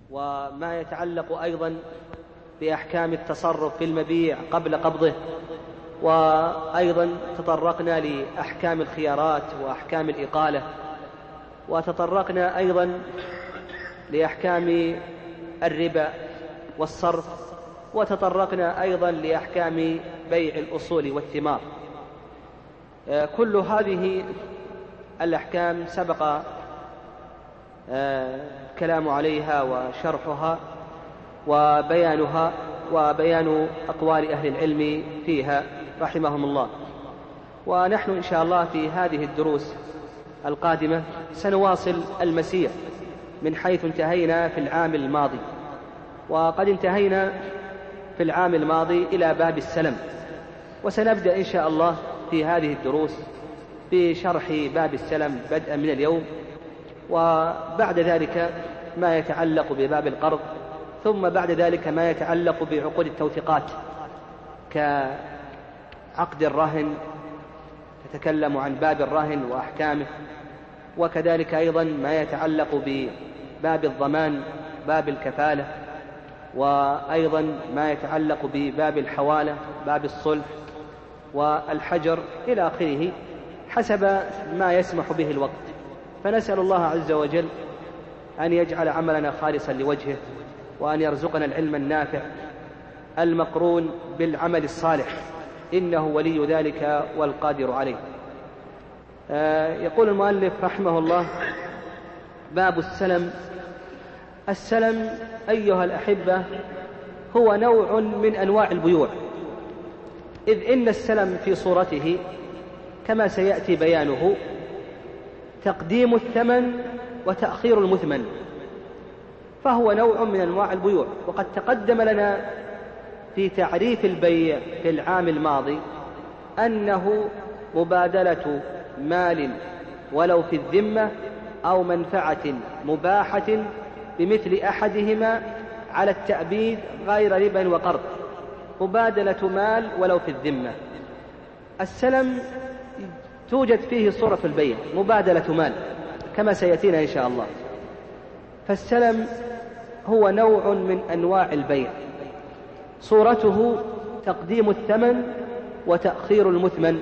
وما يتعلق أيضا بأحكام التصرف في المبيع قبل قبضه، وأيضا تطرقنا لأحكام الخيارات وأحكام الإقالة، وتطرقنا أيضا لأحكام الربا والصرف، وتطرقنا أيضا لأحكام بيع الأصول والثمار. كل هذه الأحكام سبق الكلام عليها وشرحها وبيانها وبيان أقوال أهل العلم فيها رحمهم الله. ونحن إن شاء الله في هذه الدروس القادمة سنواصل المسير من حيث انتهينا في العام الماضي. وقد انتهينا في العام الماضي إلى باب السلم، وسنبدأ إن شاء الله في هذه الدروس بشرح باب السلم بدءا من اليوم، وبعد ذلك ما يتعلق بباب القرض، ثم بعد ذلك ما يتعلق بعقود التوثيقات كعقد الرهن، نتكلم عن باب الرهن وأحكامه، وكذلك أيضا ما يتعلق بباب الضمان، باب الكفالة، وأيضا ما يتعلق بباب الحوالة، باب الصلح والحجر إلى آخره حسب ما يسمح به الوقت. فنسأل الله عز وجل أن يجعل عملنا خالصا لوجهه، وأن يرزقنا العلم النافع المقرون بالعمل الصالح، إنه ولي ذلك والقادر عليه. يقول المؤلف رحمه الله: باب السلم. السلم أيها الأحبة هو نوع من أنواع البيوع، إذ إن السلم في صورته كما سيأتي بيانه تقديم الثمن وتأخير المثمن، فهو نوع من أنواع البيوع. وقد تقدم لنا في تعريف البيع في العام الماضي أنه مبادلة مال ولو في الذمة أو منفعة مباحة بمثل أحدهما على التأبيد غير ربا وقرض. مبادلة مال ولو في الذمة. السلم توجد فيه صورة البيع، مبادلة مال كما سيأتينا إن شاء الله. فالسلم هو نوع من أنواع البيع، صورته تقديم الثمن وتأخير المثمن.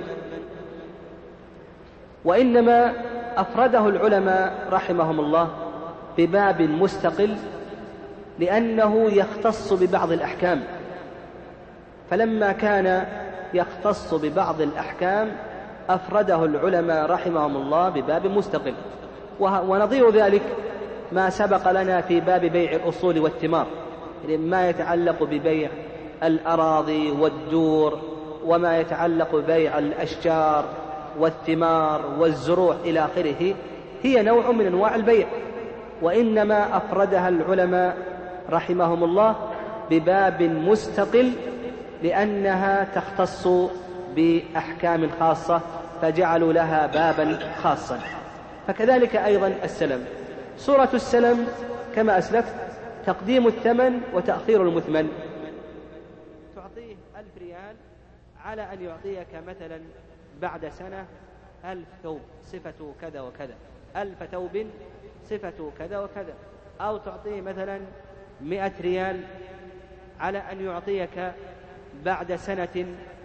وإنما أفرده العلماء رحمهم الله بباب مستقل لأنه يختص ببعض الأحكام، فلما كان يختص ببعض الأحكام أفرده العلماء رحمهم الله بباب مستقل. ونظير ذلك ما سبق لنا في باب بيع الأصول والثمار، ما يتعلق ببيع الأراضي والدور، وما يتعلق ببيع الأشجار والثمار والزروع إلى آخره، هي نوع من أنواع البيع. وإنما أفردها العلماء رحمهم الله بباب مستقل لأنها تختص بأحكام خاصة فجعلوا لها بابا خاصا. فكذلك أيضا السلم، صورة السلم كما أسلفت تقديم الثمن وتأخير المثمن. تعطيه 1000 ريال على أن يعطيك مثلا بعد سنة 1000 ثوب صفة كذا وكذا، 1000 ثوب صفة كذا وكذا. أو تعطيه مثلا 100 ريال على أن يعطيك بعد سنة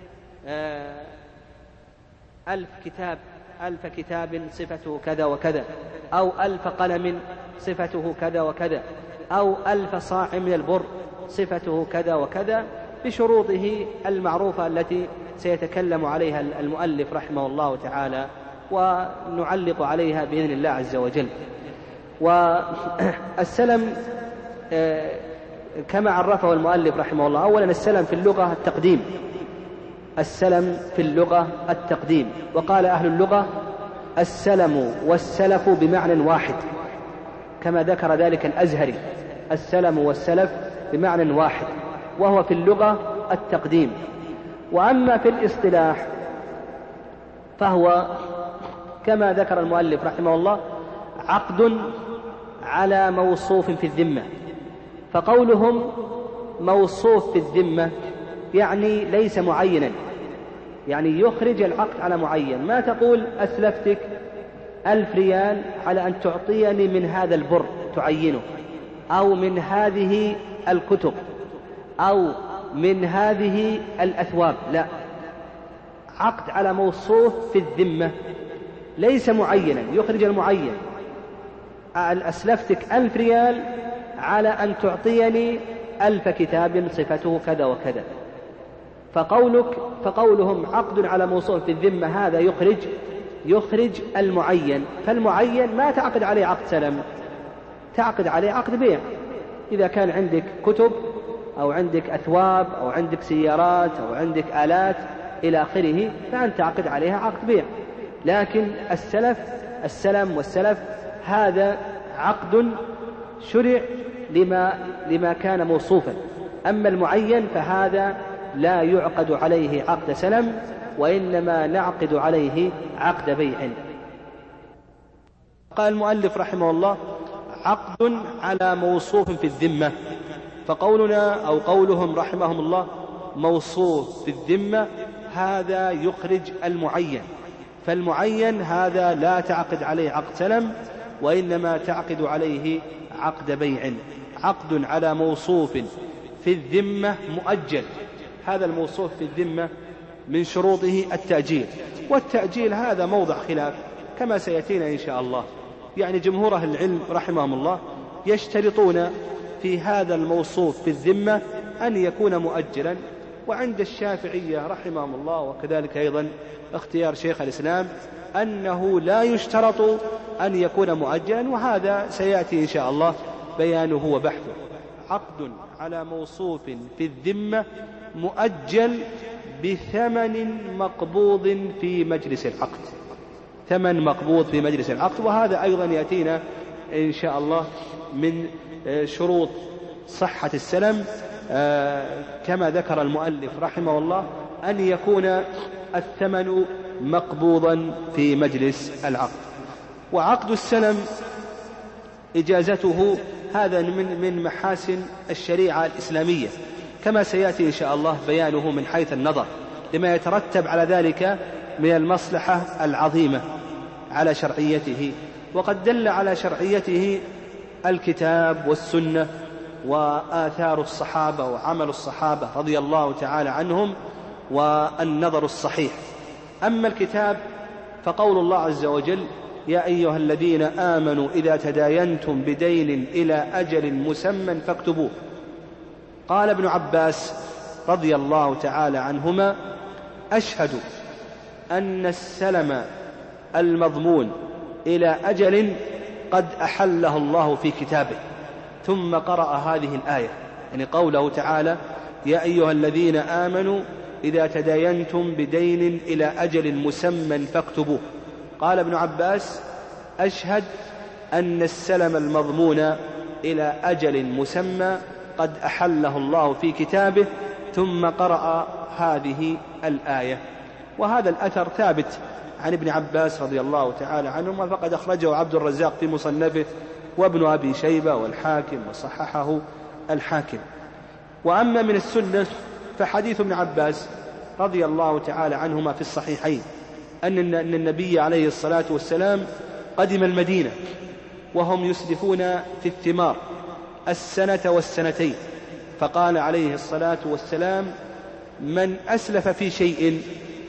1000 كتاب، 1000 كتاب صفته كذا وكذا، أو 1000 قلم صفته كذا وكذا، أو 1000 صاع من البر صفته كذا وكذا، بشروطه المعروفة التي سيتكلم عليها المؤلف رحمه الله تعالى ونعلق عليها بإذن الله عز وجل. والسلم كما عرفه المؤلف رحمه الله، أولا السلم في اللغة التقديم، السلم في اللغة التقديم. وقال أهل اللغة السلم والسلف بمعنى واحد، كما ذكر ذلك الأزهري، السلم والسلف بمعنى واحد، وهو في اللغة التقديم. وأما في الاصطلاح فهو كما ذكر المؤلف رحمه الله عقد على موصوف في الذمة. فقولهم موصوف في الذمة يعني ليس معينا، يعني يخرج العقد على معين. ما تقول أسلفتك 1000 ريال على أن تعطيني من هذا البر تعينه، أو من هذه الكتب أو من هذه الأثواب، لا، عقد على موصوف في الذمة ليس معينا يخرج المعين. أسلفتك 1000 ريال على أن تعطيني 1000 كتاب صفته كذا وكذا، فقولهم عقد على موصوف في الذمة هذا يخرج المعين، فالمعين ما تعقد عليه عقد سلم، تعقد عليه عقد بيع. إذا كان عندك كتب أو عندك أثواب أو عندك سيارات أو عندك آلات إلى آخره فأنت تعقد عليها عقد بيع. لكن السلم والسلف هذا عقد شرع لما كان موصوفا. أما المعين فهذا لا يعقد عليه عقد سلم، وإنما نعقد عليه عقد بيع. قال المؤلف رحمه الله: عقد على موصوف في الذمة. فقولنا أو قولهم رحمهم الله موصوف في الذمة هذا يخرج المعين، فالمعين هذا لا تعقد عليه عقد سلم، وإنما تعقد عليه عقد بيع. عقد على موصوف في الذمة مؤجل. هذا الموصوف في الذمة من شروطه التأجيل، والتأجيل هذا موضع خلاف كما سيأتينا إن شاء الله. يعني جمهور أهل العلم رحمهم الله يشترطون في هذا الموصوف في الذمة أن يكون مؤجلا، وعند الشافعية رحمهم الله وكذلك أيضا اختيار شيخ الإسلام أنه لا يشترط أن يكون مؤجلا، وهذا سيأتي إن شاء الله بيانه وبحثه. عقد على موصوف في الذمة مؤجل بثمن مقبوض في مجلس العقد، ثمن مقبوض في مجلس العقد. وهذا أيضا يأتينا إن شاء الله من شروط صحة السلم كما ذكر المؤلف رحمه الله أن يكون الثمن مقبوضا في مجلس العقد. وعقد السلم إجازته هذا من محاسن الشريعة الإسلامية كما سيأتي إن شاء الله بيانه من حيث النظر لما يترتب على ذلك من المصلحة العظيمة على شرعيته. وقد دل على شرعيته الكتاب والسنة وآثار الصحابة وعمل الصحابة رضي الله تعالى عنهم والنظر الصحيح. أما الكتاب فقول الله عز وجل: يا أيها الذين آمنوا إذا تداينتم بدين إلى أجل مسمى فاكتبوه. قال ابن عباس رضي الله تعالى عنهما: أشهد أن السلم المضمون إلى أجل قد أحله الله في كتابه. ثم قرأ هذه الآية، يعني قوله تعالى: يا أيها الذين آمنوا إذا تداينتم بدين إلى أجل مسمى فاكتبوه. قال ابن عباس: أشهد أن السلم المضمون إلى أجل مسمى قد أحله الله في كتابه. ثم قرأ هذه الآية. وهذا الأثر ثابت عن ابن عباس رضي الله تعالى عنهما، فقد أخرجه عبد الرزاق في مصنفه وابن أبي شيبة والحاكم وصححه الحاكم. وأما من السنة فحديث ابن عباس رضي الله تعالى عنهما في الصحيحين أن النبي عليه الصلاة والسلام قدم المدينة وهم يسلفون في الثمار السنة والسنتين، فقال عليه الصلاة والسلام: من أسلف في شيء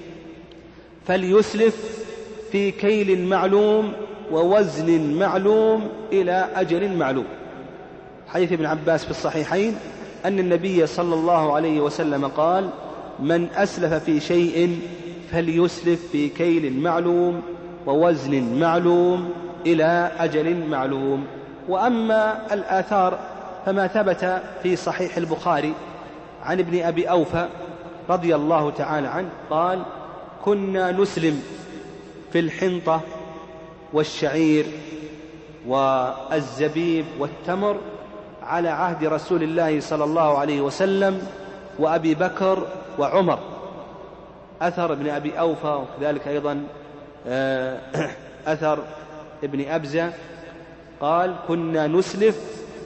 فليسلف في كيل معلوم ووزن معلوم إلى أجل معلوم. حديث ابن عباس في الصحيحين أن النبي صلى الله عليه وسلم قال: من أسلف في شيء فليسلف في كيل معلوم ووزن معلوم إلى أجل معلوم. وأما الآثار فما ثبت في صحيح البخاري عن ابن أبي أوفى رضي الله تعالى عنه قال: كنا نسلم في الحنطة والشعير والزبيب والتمر على عهد رسول الله صلى الله عليه وسلم وأبي بكر وعمر. أثر ابن أبي أوفى، وكذلك أيضا أثر ابن أبزة قال: كنا نسلف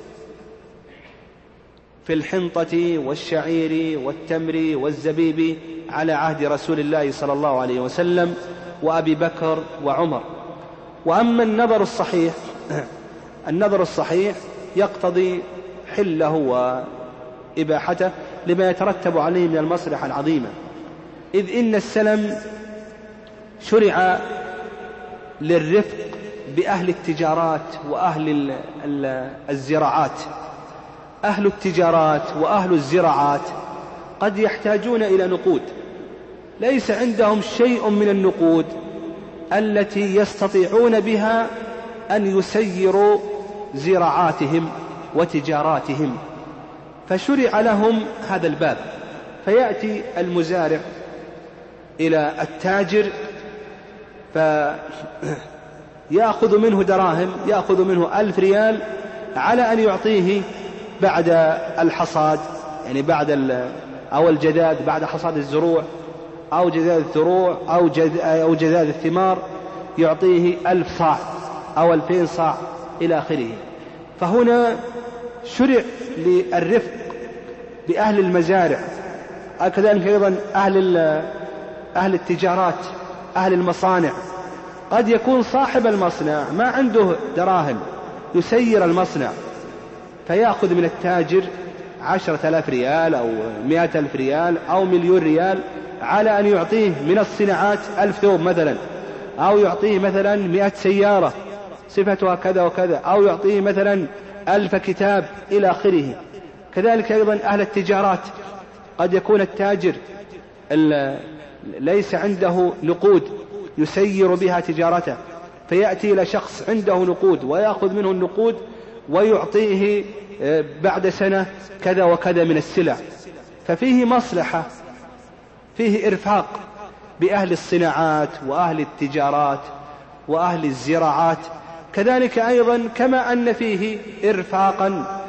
في الحنطة والشعير والتمر والزبيب على عهد رسول الله صلى الله عليه وسلم وأبي بكر وعمر. وأما النظر الصحيح يقتضي حله وإباحته لما يترتب عليه من المصلحة العظيمة، إذ إن السلم شرع للرفق بأهل التجارات وأهل الزراعات. أهل التجارات وأهل الزراعات قد يحتاجون إلى نقود، ليس عندهم شيء من النقود التي يستطيعون بها أن يسيروا زراعاتهم وتجاراتهم، فشرع لهم هذا الباب. فيأتي المزارع إلى التاجر فيأخذ منه دراهم، يأخذ منه 1000 ريال على أن يعطيه بعد الحصاد، يعني بعد أو الجداد، بعد حصاد الزروع أو جداد الثروع أو جداد الثمار، يعطيه 1000 صاع أو 2000 صاع إلى آخره. فهنا شرع للرفق بأهل المزارع، كذلك أيضا أهل التجارات، أهل المصانع. قد يكون صاحب المصنع ما عنده دراهم يسير المصنع، فيأخذ من التاجر 10,000 ريال أو 100,000 ريال أو 1,000,000 ريال على أن يعطيه من الصناعات 1000 ثوب مثلا، أو يعطيه مثلا 100 سيارة صفتها كذا وكذا، أو يعطيه مثلا 1000 كتاب إلى آخره. كذلك أيضا أهل التجارات، قد يكون التاجر ليس عنده نقود يسير بها تجارته، فيأتي إلى شخص عنده نقود ويأخذ منه النقود ويعطيه بعد سنة كذا وكذا من السلع. ففيه مصلحة، فيه إرفاق بأهل الصناعات وأهل التجارات وأهل الزراعات. كذلك أيضا كما أن فيه إرفاقا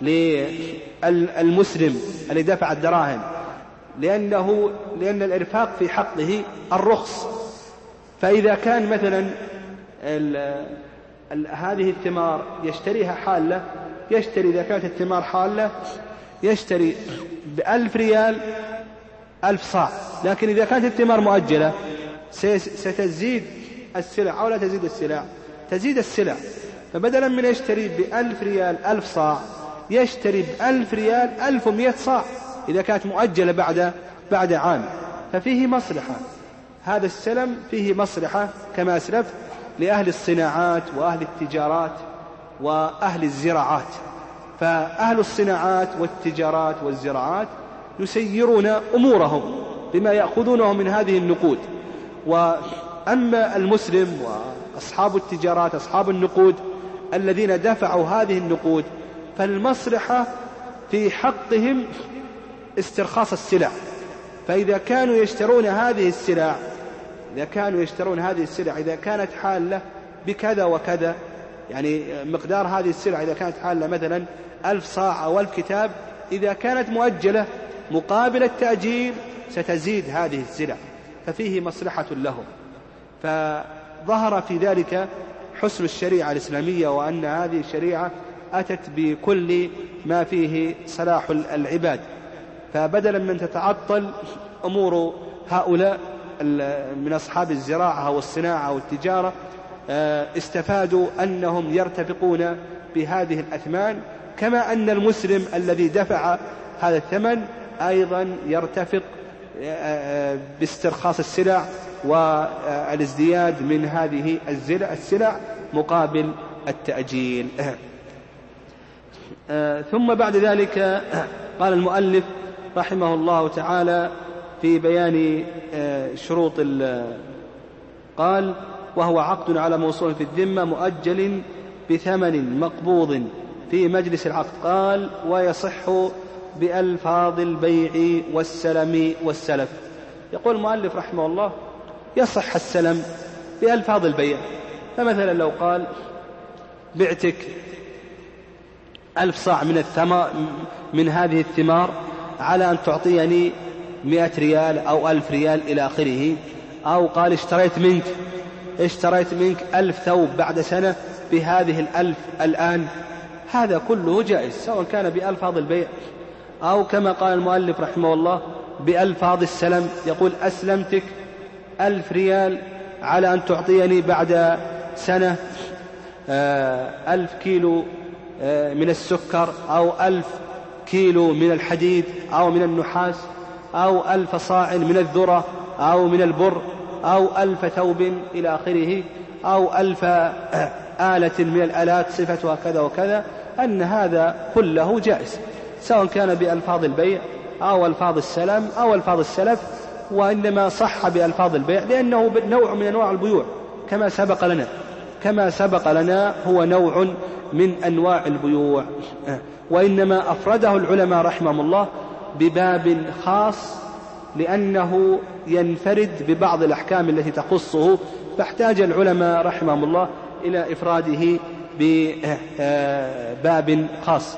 للمسلم الذي دفع الدراهم، لأن الإرفاق في حقه الرخص. فإذا كان مثلا هذه الثمار يشتريها حالة، يشتري إذا كانت الثمار حالة يشتري ب1000 ريال 1000 صاع، لكن إذا كانت الثمار مؤجلة ستزيد السلع أو لا تزيد السلع؟ تزيد السلع. فبدلا من يشتري ب1000 ريال 1000 صاع يشتري ب1000 ريال 1100 صاع إذا كانت مؤجلة بعد عام. ففيه مصلحة، هذا السلم فيه مصلحة كما أسلفت لأهل الصناعات وأهل التجارات وأهل الزراعات. فأهل الصناعات والتجارات والزراعات يسيرون أمورهم بما يأخذونه من هذه النقود. وأما المسلم وأصحاب التجارات أصحاب النقود الذين دفعوا هذه النقود، فالمصلحة في حقهم استرخاص السلع. فإذا كانوا يشترون هذه السلع، إذا كانت حالة بكذا وكذا، يعني مقدار هذه السلع إذا كانت حالة مثلا 1000 صاع أو 1000 كتاب، إذا كانت مؤجلة مقابل التأجيل ستزيد هذه السلع، ففيه مصلحة لهم. فظهر في ذلك حسن الشريعة الإسلامية، وأن هذه الشريعة أتت بكل ما فيه صلاح العباد. فبدلا من تتعطل أمور هؤلاء من أصحاب الزراعة والصناعة والتجارة، استفادوا أنهم يرتفقون بهذه الأثمان، كما أن المسلم الذي دفع هذا الثمن أيضا يرتفق باسترخاص السلع والازدياد من هذه السلع مقابل التأجيل. ثم بعد ذلك قال المؤلف رحمه الله تعالى في بيان شروط قال: وهو عقد على موصول في الذمة مؤجل بثمن مقبوض في مجلس العقد. قال: ويصح بألفاظ البيع والسلم والسلف. يقول المؤلف رحمه الله: يصح السلم بألفاظ البيع. فمثلا لو قال: بعتك 1000 صاع من هذه الثمار على أن تعطيني 100 ريال أو 1000 ريال إلى آخره، أو قال: اشتريت منك 1000 ثوب بعد سنة بهذه 1000 الآن. هذا كله جائز، سواء كان بألفاظ البيع أو كما قال المؤلف رحمه الله بألفاظ السلم. يقول: أسلمتك 1000 ريال على أن تعطيني بعد سنة 1000 كيلو من السكر، أو 1000 كيلو من الحديد أو من النحاس، أو 1000 صاع من الذرة أو من البر، أو 1000 ثوب إلى آخره، أو 1000 آلة من الآلات صفتها كذا وكذا، أن هذا كله جائز، سواء كان بألفاظ البيع أو ألفاظ السلم أو ألفاظ السلف، وإنما صح بألفاظ البيع لأنه نوع من أنواع البيوع كما سبق لنا هو نوع من أنواع البيوع، وإنما أفرده العلماء رحمهم الله بباب خاص لأنه ينفرد ببعض الأحكام التي تخصه، فاحتاج العلماء رحمهم الله إلى إفراده بباب خاص.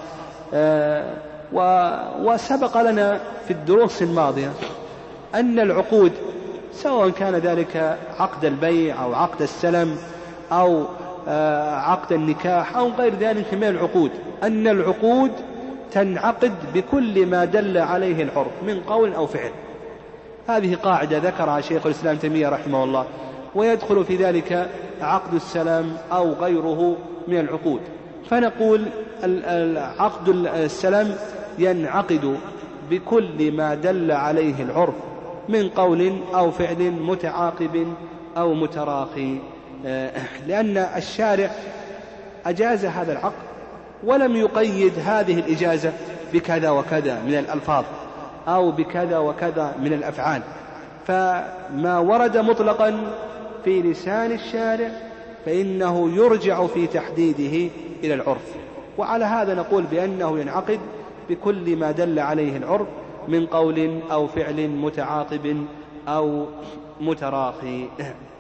وسبق لنا في الدروس الماضية أن العقود سواء كان ذلك عقد البيع أو عقد السلم أو عقد النكاح أو غير ذلك من العقود، أن العقود تنعقد بكل ما دل عليه العرف من قول أو فعل. هذه قاعدة ذكرها شيخ الإسلام تيمية رحمه الله، ويدخل في ذلك عقد السلام أو غيره من العقود. فنقول عقد السلام ينعقد بكل ما دل عليه العرف من قول أو فعل متعاقب أو متراخي، لأن الشارع أجاز هذا العقد ولم يقيد هذه الإجازة بكذا وكذا من الألفاظ أو بكذا وكذا من الأفعال، فما ورد مطلقا في لسان الشارع فإنه يرجع في تحديده إلى العرف، وعلى هذا نقول بأنه ينعقد بكل ما دل عليه العرف من قول أو فعل متعاقب أو متراخي.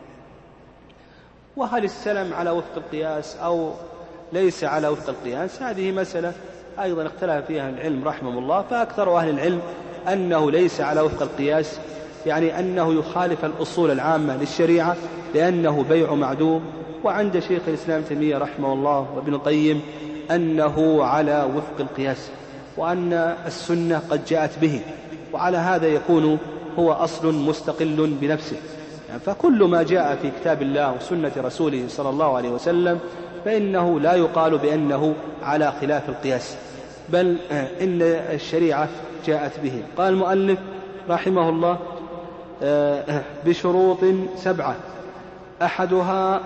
وهل السلم على وفق القياس أو ليس على وفق القياس؟ هذه مسألة أيضا اختلف فيها العلم رحمه الله، فأكثر أهل العلم أنه ليس على وفق القياس، يعني أنه يخالف الأصول العامة للشريعة لأنه بيع معدوم. وعند شيخ الإسلام تيمية رحمه الله وابن القيم أنه على وفق القياس، وأن السنة قد جاءت به، وعلى هذا يكون هو أصل مستقل بنفسه. فكل ما جاء في كتاب الله وسنة رسوله صلى الله عليه وسلم فإنه لا يقال بأنه على خلاف القياس، بل إن الشريعة جاءت به. قال المؤلف رحمه الله بشروط 7: أحدها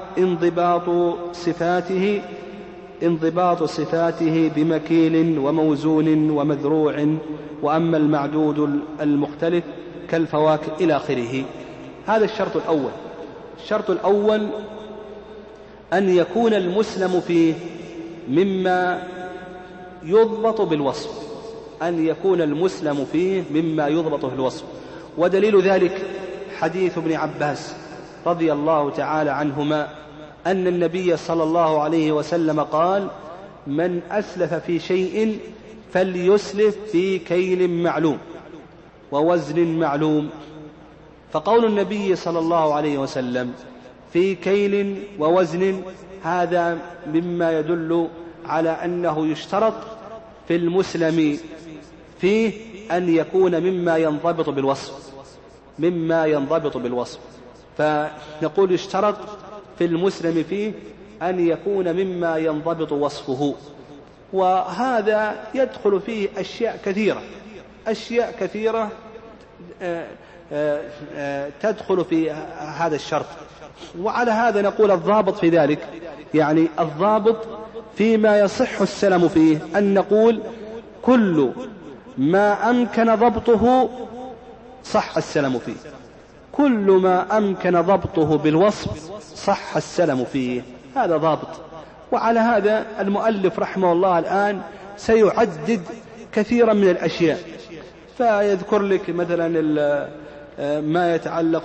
انضباط صفاته بمكيل وموزون ومذروع، وأما المعدود المختلف كالفواكه إلى آخره. هذا الشرط الأول. الشرط الأول أن يكون المسلم فيه مما يضبط بالوصف، أن يكون المسلم فيه مما يضبط بالوصف. ودليل ذلك حديث ابن عباس رضي الله تعالى عنهما أن النبي صلى الله عليه وسلم قال: من أسلف في شيء فليسلف في كيل معلوم ووزن معلوم. فقول النبي صلى الله عليه وسلم في كيل ووزن هذا مما يدل على أنه يشترط في المسلم فيه أن يكون مما ينضبط بالوصف، فنقول يشترط في المسلم فيه أن يكون مما ينضبط وصفه. وهذا يدخل فيه أشياء كثيرة تدخل في هذا الشرط. وعلى هذا نقول الضابط في ذلك، يعني الضابط فيما يصح السلم فيه، أن نقول كل ما أمكن ضبطه صح السلم فيه، كل ما أمكن ضبطه بالوصف صح السلم فيه، هذا ضابط. وعلى هذا المؤلف رحمه الله الآن سيعدد كثيرا من الأشياء، فيذكر لك مثلا ما يتعلق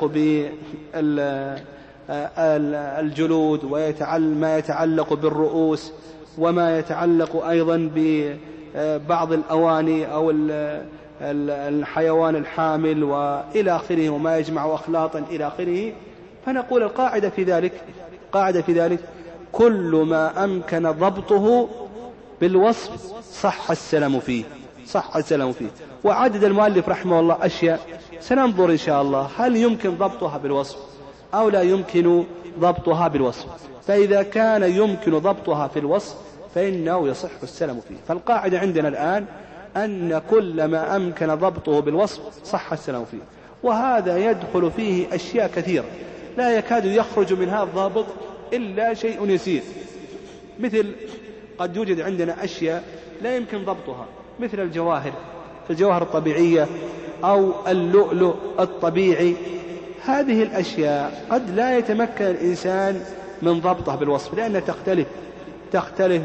بالجلود، وما يتعلق بالرؤوس، وما يتعلق أيضا ببعض الأواني أو الحيوان الحامل وإلى آخره، وما يجمع أخلاطا إلى آخره. فنقول القاعدة في ذلك كل ما أمكن ضبطه بالوصف صح السلم فيه. وعدد المؤلف رحمه الله أشياء سننظر إن شاء الله هل يمكن ضبطها بالوصف أو لا يمكن ضبطها بالوصف. فإذا كان يمكن ضبطها في الوصف فإنه يصح السلم فيه. فالقاعدة عندنا الآن أن كل ما أمكن ضبطه بالوصف صح السلم فيه، وهذا يدخل فيه أشياء كثيرة لا يكاد يخرج من هذا الضابط إلا شيء يسير، مثل قد يوجد عندنا أشياء لا يمكن ضبطها مثل الجواهر الطبيعية أو اللؤلؤ الطبيعي. هذه الأشياء قد لا يتمكن الإنسان من ضبطها بالوصف، لأنها تختلف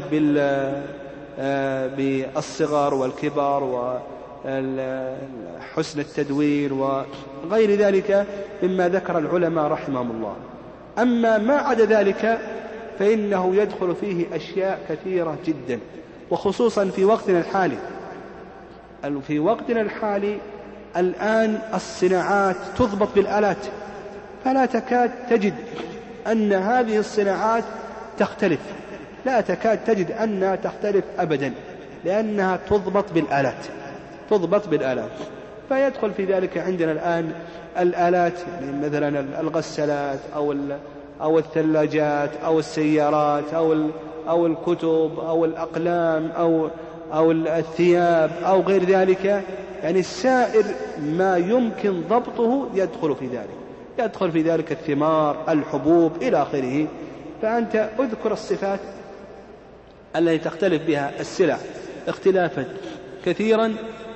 بالصغر والكبر وحسن التدوير وغير ذلك مما ذكر العلماء رحمهم الله. أما ما عدا ذلك فإنه يدخل فيه أشياء كثيرة جدا، وخصوصا في وقتنا الحالي الآن الصناعات تضبط بالآلات، فلا تكاد تجد أن هذه الصناعات تختلف، لا تكاد تجد أنها تختلف أبدا، لأنها تضبط بالآلات. فيدخل في ذلك عندنا الآن الآلات، مثلا الغسالات أو الثلاجات أو السيارات أو الكتب أو الأقلام أو الثياب أو غير ذلك، يعني سائر ما يمكن ضبطه يدخل في ذلك الثمار، الحبوب إلى آخره. فأنت أذكر الصفات التي تختلف بها السلع اختلافا كثيرا،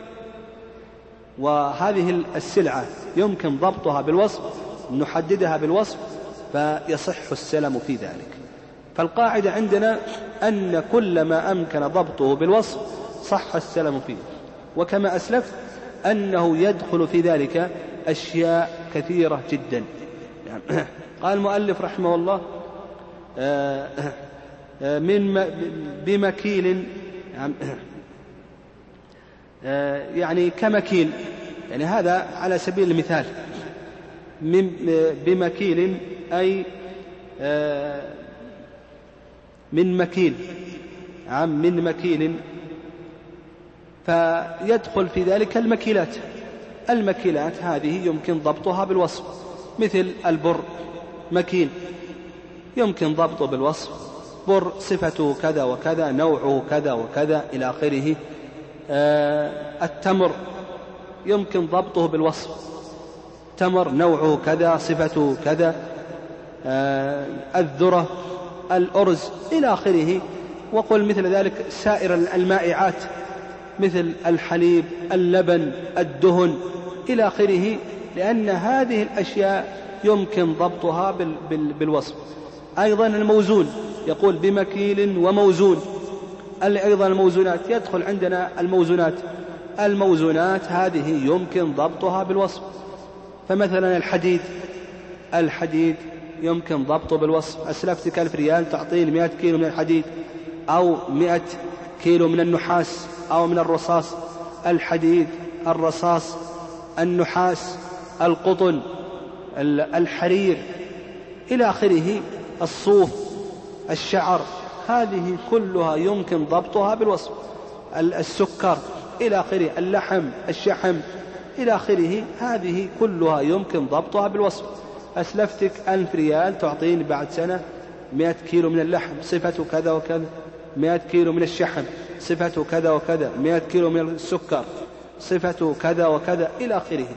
وهذه السلعة يمكن ضبطها بالوصف، نحددها بالوصف، فيصح السلم في ذلك. فالقاعدة عندنا أن كل ما أمكن ضبطه بالوصف صح السلم فيه. وكما أسلفت أنه يدخل في ذلك أشياء كثيرة جدا. قال المؤلف رحمه الله بمكيل، يعني كمكيل، يعني هذا على سبيل المثال، بمكيل أي من مكيل، فيدخل في ذلك المكيلات هذه يمكن ضبطها بالوصف، مثل البر مكيل يمكن ضبطه بالوصف، بر صفته كذا وكذا، نوعه كذا وكذا إلى آخره. التمر يمكن ضبطه بالوصف، تمر نوعه كذا صفته كذا. الذرة، الأرز إلى آخره. وقل مثل ذلك سائر المائعات مثل الحليب، اللبن، الدهن إلى آخره، لأن هذه الأشياء يمكن ضبطها بالوصف. أيضا الموزون، يقول بمكيل وموزون. أيضا الموزونات، يدخل عندنا الموزونات هذه يمكن ضبطها بالوصف. فمثلا الحديد يمكن ضبطه بالوصف. أسلفتك 1000 ريال تعطيني 100 كيلو من الحديد، أو 100 كيلو من النحاس أو من الرصاص. الحديد، الرصاص، النحاس، القطن، الحرير إلى آخره، الصوف، الشعر، هذه كلها يمكن ضبطها بالوصف. السكر إلى آخره، اللحم، الشحم إلى آخره، هذه كلها يمكن ضبطها بالوصف. أسلفتك 1000 ريال تعطيني بعد سنة 100 كيلو من اللحم صفته كذا وكذا، 100 كيلو من الشحم صفته كذا وكذا، 100 كيلو من السكر صفته كذا وكذا إلى آخره.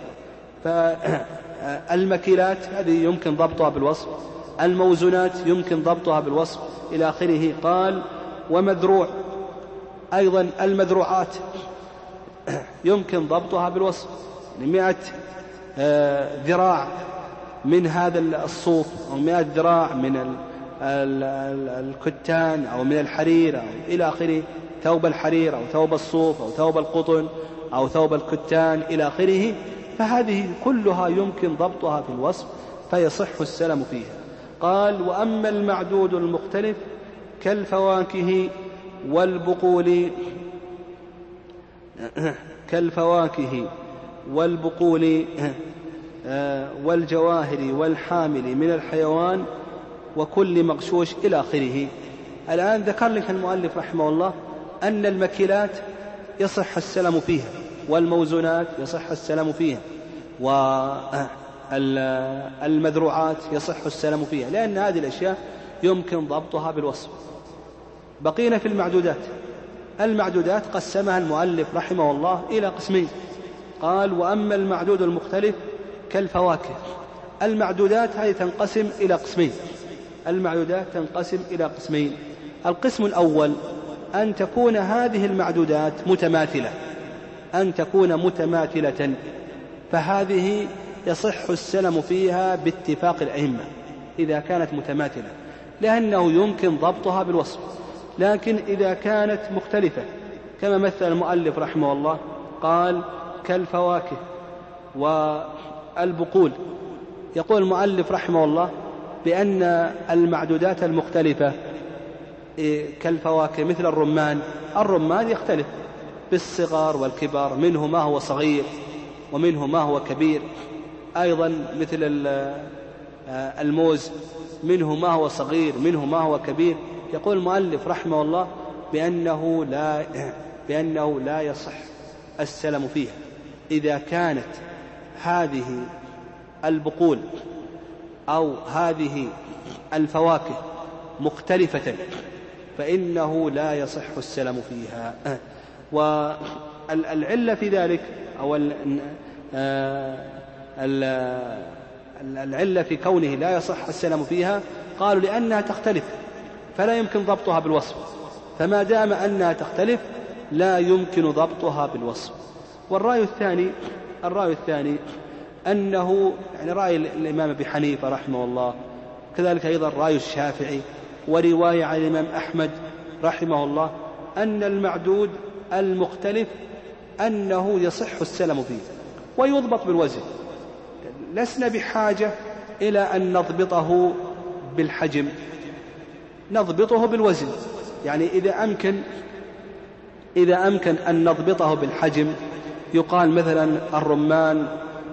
فالمكيلات هذه يمكن ضبطها بالوصف، الموزونات يمكن ضبطها بالوصف إلى آخره. قال ومذروع، أيضا المذروعات يمكن ضبطها بالوصف، 100 ذراع من هذا الصوف، أو 100 ذراع من الكتان أو من الحرير أو إلى آخره، ثوب الحرير أو ثوب الصوف أو ثوب القطن أو ثوب الكتان إلى آخره. فهذه كلها يمكن ضبطها في الوصف، فيصح السلم فيها. قال وأما المعدود المختلف كالفواكه والبقول والجواهر والحامل من الحيوان وكل مغشوش إلى آخره. الآن ذكر لك المؤلف رحمه الله أن المكيلات يصح السلم فيها، والموزونات يصح السلم فيها، والمذروعات يصح السلم فيها، لأن هذه الأشياء يمكن ضبطها بالوصف. بقينا في المعدودات. المعدودات قسمها المؤلف رحمه الله إلى قسمين، قال: وأما المعدود المختلف كالفواكه. المعدودات هذه تنقسم إلى قسمين. المعدودات تنقسم إلى قسمين. القسم الأول أن تكون هذه المعدودات متماثلة، أن تكون متماثلة، فهذه يصح السلم فيها باتفاق الأئمة إذا كانت متماثلة، لأنه يمكن ضبطها بالوصف. لكن إذا كانت مختلفة كما مثل المؤلف رحمه الله قال: كالفواكه والبقول، يقول المؤلف رحمه الله بأن المعدودات المختلفة كالفواكه مثل الرمان يختلف بالصغار والكبار، منه ما هو صغير ومنه ما هو كبير. أيضا مثل الموز، منه ما هو صغير منه ما هو كبير. يقول المؤلف رحمه الله بأنه لا يصح السلم فيها إذا كانت هذه البقول أو هذه الفواكه مختلفة، فإنه لا يصح السلم فيها. والعلة في ذلك أو العلة في كونه لا يصح السلم فيها قالوا لأنها تختلف فلا يمكن ضبطها بالوصف، فما دام أنها تختلف لا يمكن ضبطها بالوصف. والرأي الثاني أنه يعني رأي الإمام أبي حنيفة رحمه الله، كذلك أيضا رأي الشافعي ورواية عن الإمام أحمد رحمه الله، أن المعدود المختلف أنه يصح السلم فيه ويضبط بالوزن. لسنا بحاجة إلى أن نضبطه بالحجم، نضبطه بالوزن. يعني إذا أمكن أن نضبطه بالحجم، يقال مثلا الرمان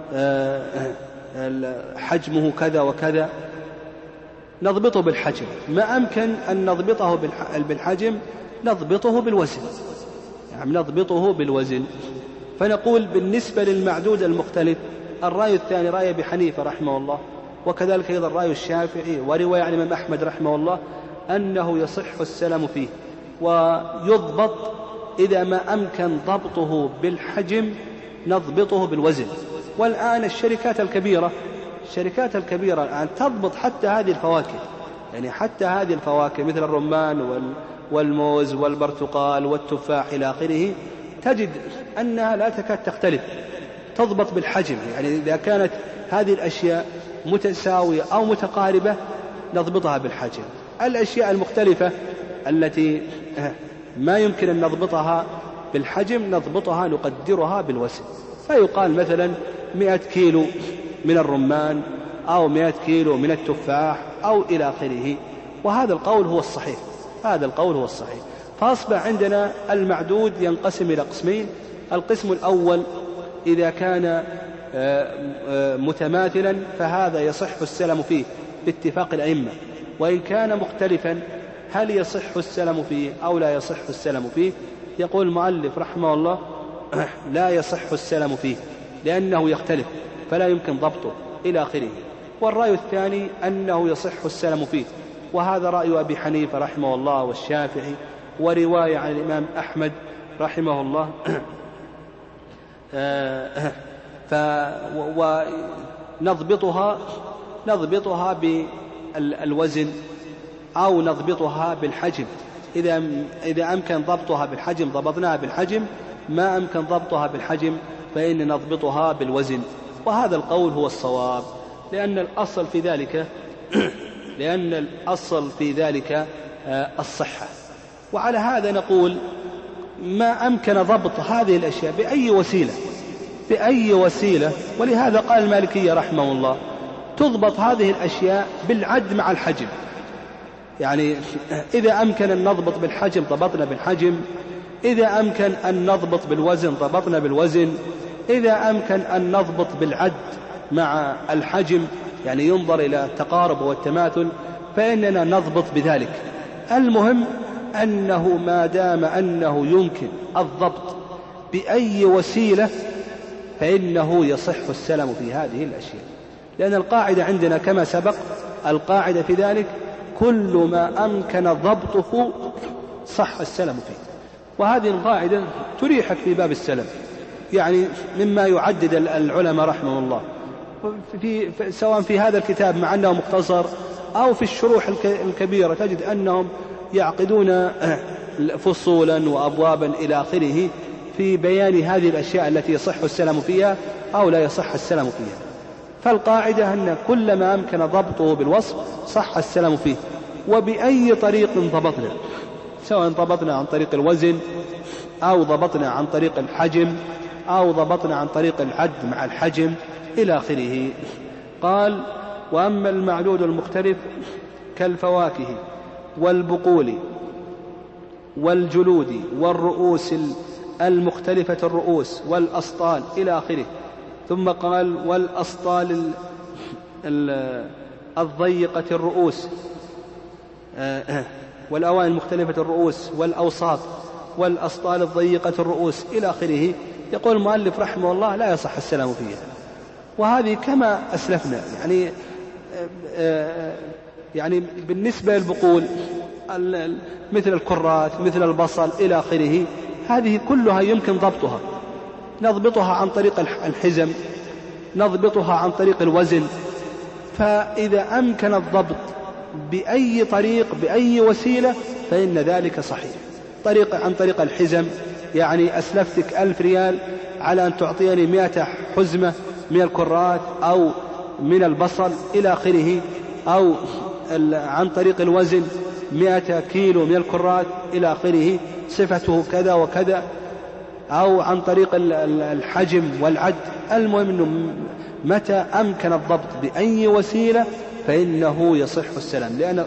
حجمه كذا وكذا، نضبطه بالحجم. ما أمكن أن نضبطه بالحجم نضبطه بالوزن، يعني نضبطه بالوزن. فنقول بالنسبة للمعدود المختلف الرأي الثاني رأي أبي حنيفة رحمه الله، وكذلك أيضا رأي الشافعي ورواية عن الإمام أحمد رحمه الله، أنه يصح السلم فيه ويضبط إذا ما أمكن ضبطه بالحجم نضبطه بالوزن. والآن الشركات الكبيرة الآن تضبط حتى هذه الفواكه، يعني حتى هذه الفواكه مثل الرمان والموز والبرتقال والتفاح إلى آخره، تجد أنها لا تكاد تختلف، تضبط بالحجم. يعني إذا كانت هذه الأشياء متساوية أو متقاربة نضبطها بالحجم. الأشياء المختلفة التي ما يمكن أن نضبطها بالحجم نضبطها نقدرها بالوزن، فيقال مثلا 100 كيلو من الرمان أو 100 كيلو من التفاح أو إلى آخره. وهذا القول هو الصحيح. فأصبح عندنا المعدود ينقسم إلى قسمين. القسم الأول إذا كان متماثلا فهذا يصح السلم فيه باتفاق الأئمة، وإن كان مختلفا هل يصح السلم فيه أو لا يصح السلم فيه؟ يقول المؤلف رحمه الله لا يصح السلم فيه لأنه يختلف فلا يمكن ضبطه إلى آخره. والرأي الثاني أنه يصح السلم فيه، وهذا رأي أبي حنيفة رحمه الله والشافعي ورواية عن الإمام أحمد رحمه الله. نضبطها بالوزن أو نضبطها بالحجم. إذا أمكن ضبطها بالحجم ضبطناها بالحجم، ما أمكن ضبطها بالحجم فإن نضبطها بالوزن. وهذا القول هو الصواب، لأن الأصل في ذلك الصحة. وعلى هذا نقول ما أمكن ضبط هذه الأشياء بأي وسيلة، ولهذا قال المالكية رحمه الله تضبط هذه الأشياء بالعد مع الحجم. يعني إذا أمكن أن نضبط بالحجم ضبطنا بالحجم، إذا أمكن أن نضبط بالوزن ضبطنا بالوزن، إذا أمكن أن نضبط بالعد مع الحجم يعني ينظر إلى التقارب والتماثل فإننا نضبط بذلك. المهم أنه ما دام أنه يمكن الضبط بأي وسيلة فإنه يصح السلم في هذه الأشياء، لأن القاعدة عندنا كما سبق، القاعدة في ذلك كل ما أمكن ضبطه صح السلم فيه. وهذه القاعدة تريحك في باب السلم، يعني مما يعدد العلماء رحمه الله سواء في هذا الكتاب مع أنه مختصر أو في الشروح الكبيرة، تجد أنهم يعقدون فصولا وأبوابا إلى آخره في بيان هذه الأشياء التي يصح السلم فيها أو لا يصح السلم فيها. فالقاعدة أن كل ما أمكن ضبطه بالوصف صح السلم فيه، وبأي طريق ضبطنا، سواء ضبطنا عن طريق الوزن أو ضبطنا عن طريق الحجم أو ضبطنا عن طريق العد مع الحجم إلى آخره. قال: وأما المعدود المختلف كالفواكه والبقول والجلود والرؤوس المختلفة الرؤوس والأسطال إلى آخره. ثم قال: والأسطال الضيقة الرؤوس والأواني المختلفة الرؤوس والأوساط والأسطال الضيقة الرؤوس إلى آخره. يقول المؤلف رحمه الله: لا يصح السلام فيها. وهذه كما أسلفنا، يعني بالنسبة للبقول مثل الكرات مثل البصل إلى آخره، هذه كلها يمكن ضبطها، نضبطها عن طريق الحزم، نضبطها عن طريق الوزن. فإذا أمكن الضبط بأي طريق بأي وسيلة فإن ذلك صحيح. عن طريق الحزم، يعني أسلفتك 1000 ريال على أن تعطيني 100 حزمة من الكرات أو من البصل إلى آخره، أو عن طريق الوزن 100 كيلو من الكرات إلى آخره صفته كذا وكذا، أو عن طريق الحجم والعد. المهم أنه متى أمكن الضبط بأي وسيلة فإنه يصح السلام، لأن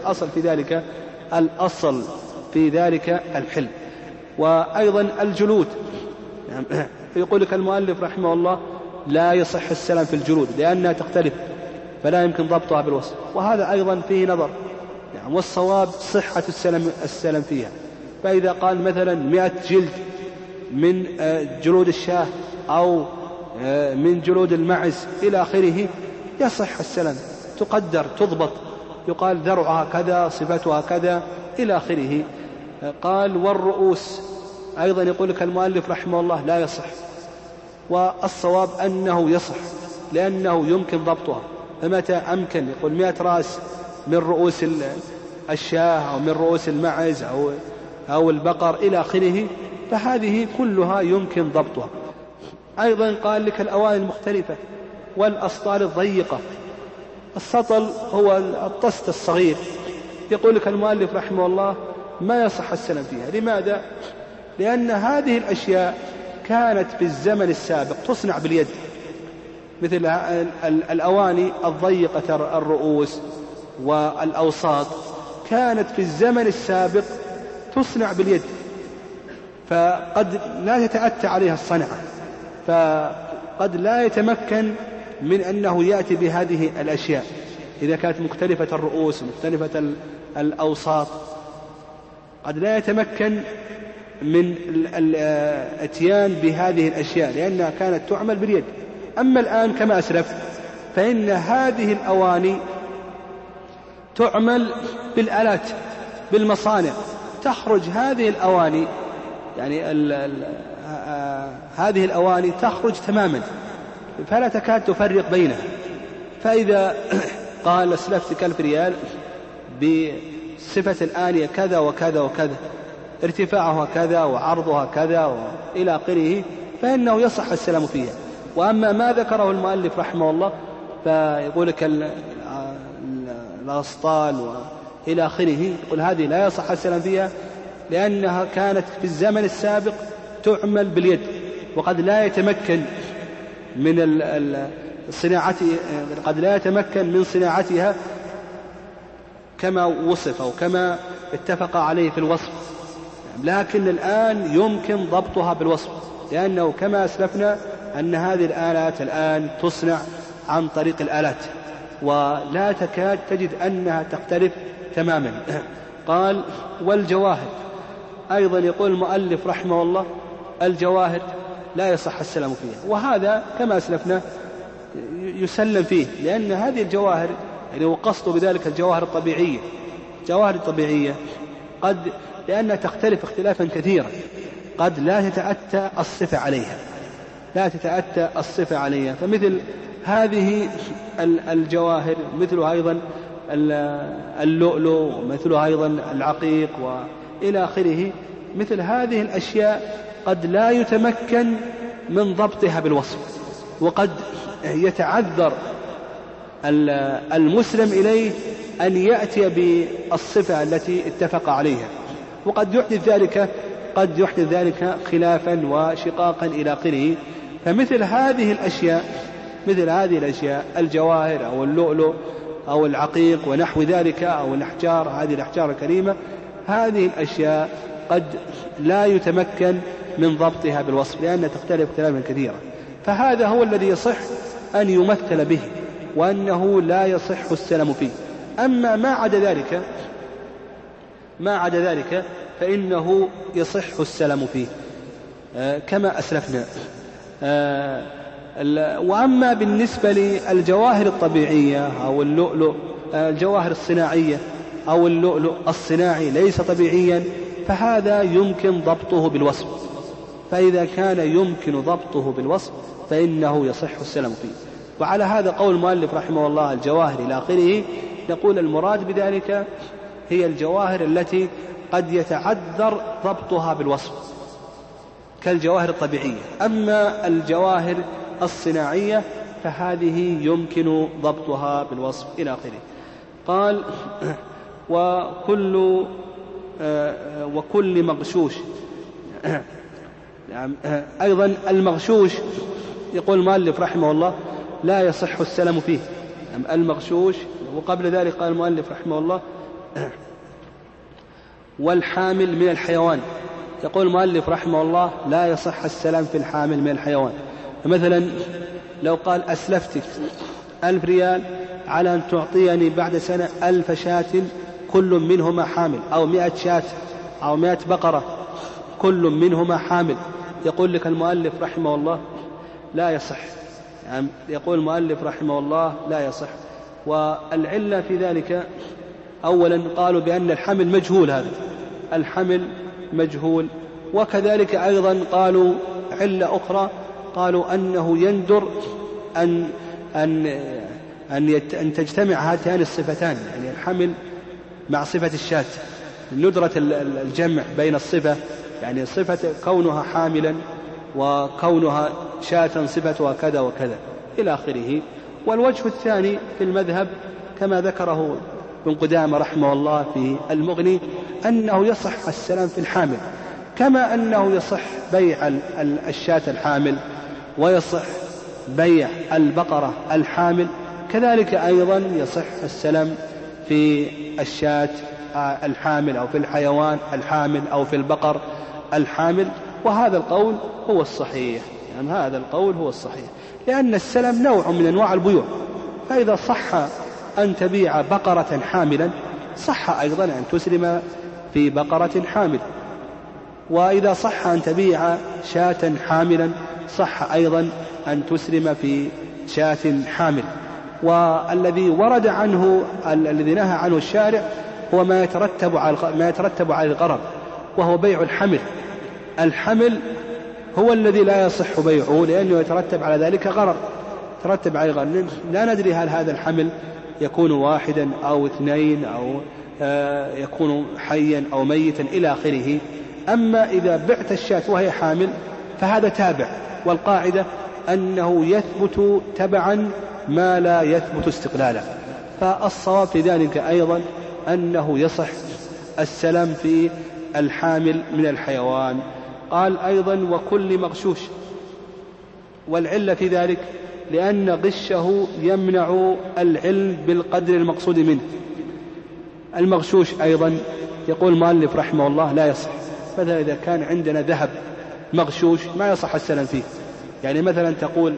الأصل في ذلك الحل. وأيضا الجلود، يقول لك المؤلف رحمه الله: لا يصح السلام في الجلود لأنها تختلف فلا يمكن ضبطها بالوصف. وهذا أيضا فيه نظر، والصواب صحة السلم فيها. فإذا قال مثلا 100 جلد من جلود الشاه أو من جلود المعز إلى آخره يصح السلم، تقدر تضبط، يقال ذرعها كذا صفتها كذا إلى آخره. قال: والرؤوس أيضا يقول لك المؤلف رحمه الله: لا يصح. والصواب أنه يصح لأنه يمكن ضبطها. فمتى أمكن يقول 100 رأس من رؤوس الشاه أو من رؤوس المعز أو البقر إلى آخره، فهذه كلها يمكن ضبطها. أيضا قال لك الأواني المختلفة والأسطال الضيقة. السطل هو الطست الصغير، يقول لك المؤلف رحمه الله: ما يصح السلم فيها. لماذا؟ لأن هذه الأشياء كانت في الزمن السابق تصنع باليد، مثل الأواني الضيقة الرؤوس والأوساط كانت في الزمن السابق تصنع باليد، فقد لا تتأتى عليها الصنعة، فقد لا يتمكن من أنه يأتي بهذه الأشياء إذا كانت مختلفة الرؤوس مختلفة الأوساط، قد لا يتمكن من الاتيان بهذه الأشياء لأنها كانت تعمل باليد. أما الآن كما أسلفت فإن هذه الأواني تعمل بالآلات بالمصانع، تخرج هذه الأواني، يعني هذه الأواني تخرج تماما فلا تكاد تفرق بينها. فإذا قال أسلفتك 1000 ريال بصفة الآنية كذا وكذا وكذا، ارتفاعها كذا وعرضها كذا إلى آخره، فإنه يصح السلام فيها. وأما ما ذكره المؤلف رحمه الله فيقول لك الأسطال وإلى آخره، يقول هذه لا يصح السلام فيها لأنها كانت في الزمن السابق تعمل باليد، وقد لا يتمكن من صناعتها كما وصف أو كما اتفق عليه في الوصف. لكن الآن يمكن ضبطها بالوصف، لأنه كما أسلفنا أن هذه الآلات الآن تصنع عن طريق الآلات ولا تكاد تجد أنها تختلف تماما. قال: والجواهر أيضا يقول المؤلف رحمه الله: الجواهر لا يصح السلام فيها. وهذا كما أسلفنا يسلم فيه، لأن هذه الجواهر يعني وقصد بذلك الجواهر الطبيعية. الجواهر الطبيعية قد لأنها تختلف اختلافا كثيرا قد لا تتأتى الصفة عليها، فمثل هذه الجواهر مثلها أيضا اللؤلؤ ومثلها أيضا العقيق وإلى آخره، مثل هذه الأشياء قد لا يتمكن من ضبطها بالوصف، وقد يتعذر المسلم إليه أن يأتي بالصفة التي اتفق عليها، وقد يحدث ذلك خلافا وشقاقا إلى آخره. فمثل هذه الأشياء الجواهر أو اللؤلؤ أو العقيق ونحو ذلك أو الأحجار، هذه الأحجار الكريمة، هذه الأشياء قد لا يتمكن من ضبطها بالوصف لأنها تختلف اختلافا كثيرا، فهذا هو الذي يصح أن يمثل به، وأنه لا يصح السلم فيه. أما ما عدا ذلك فإنه يصح السلم فيه كما أسلفنا. وأما بالنسبة للجواهر الطبيعية أو اللؤلؤ، الجواهر الصناعية أو اللؤلؤ الصناعي ليس طبيعيا، فهذا يمكن ضبطه بالوصف، فإذا كان يمكن ضبطه بالوصف فإنه يصح السلم فيه. وعلى هذا قول المؤلف رحمه الله الجواهر إلى آخره، يقول المراد بذلك هي الجواهر التي قد يتعذر ضبطها بالوصف كالجواهر الطبيعية. أما الجواهر الصناعية فهذه يمكن ضبطها بالوصف إلى آخره. قال وكل مغشوش. أيضا المغشوش يقول المؤلف رحمه الله لا يصح السلم فيه، المغشوش. وقبل ذلك قال المؤلف رحمه الله والحامل من الحيوان، يقول المؤلف رحمه الله لا يصح السلام في الحامل من الحيوان. فمثلا لو قال أسلفتك 1000 ريال على أن تعطيني بعد سنة 1000 شاة كل منهما حامل، أو 100 شاة أو 100 بقرة كل منهما حامل، يقول لك المؤلف رحمه الله لا يصح، يعني يقول المؤلف رحمه الله لا يصح. والعلة في ذلك أولا قالوا بأن الحمل مجهول، هذا الحمل مجهول. وكذلك أيضا قالوا علة أخرى، قالوا أنه يندر أن تجتمع هاتان الصفتان، يعني الحمل مع صفة الشاة، ندرة الجمع بين الصفة، يعني صفة كونها حاملا وكونها شاة صفتها كذا وكذا إلى آخره. والوجه الثاني في المذهب كما ذكره ابن قدامة رحمه الله في المغني أنه يصح السلام في الحامل، كما أنه يصح بيع الشاة الحامل ويصح بيع البقرة الحامل، كذلك أيضا يصح السلام في الشاة الحامل أو في الحيوان الحامل أو في البقر الحامل. وهذا القول هو الصحيح، يعني هذا القول هو الصحيح، لأن السلم نوع من أنواع البيوع، فإذا صح أن تبيع بقرة حاملا صح أيضا أن تسلم في بقرة حامل، وإذا صح أن تبيع شاة حاملا صح أيضا أن تسلم في شاة حامل. والذي ورد عنه الذي نهى عنه الشارع هو ما يترتب على الغرر، وهو بيع الحمل. الحمل هو الذي لا يصح بيعه لأنه يترتب على ذلك غرر، يترتب على غرر، لا ندري هل هذا الحمل يكون واحدا أو اثنين أو يكون حيا أو ميتا إلى آخره. أما إذا بعت الشاة وهي حامل فهذا تابع، والقاعدة أنه يثبت تبعا ما لا يثبت استقلالا، فالصواب في ذلك أيضا أنه يصح السلام في الحامل من الحيوان. قال أيضا وكل مغشوش، والعلة في ذلك لأن غشه يمنع العلم بالقدر المقصود منه. المغشوش أيضا يقول المؤلف رحمه الله لا يصح. مثلا إذا كان عندنا ذهب مغشوش ما يصح السلام فيه، يعني مثلا تقول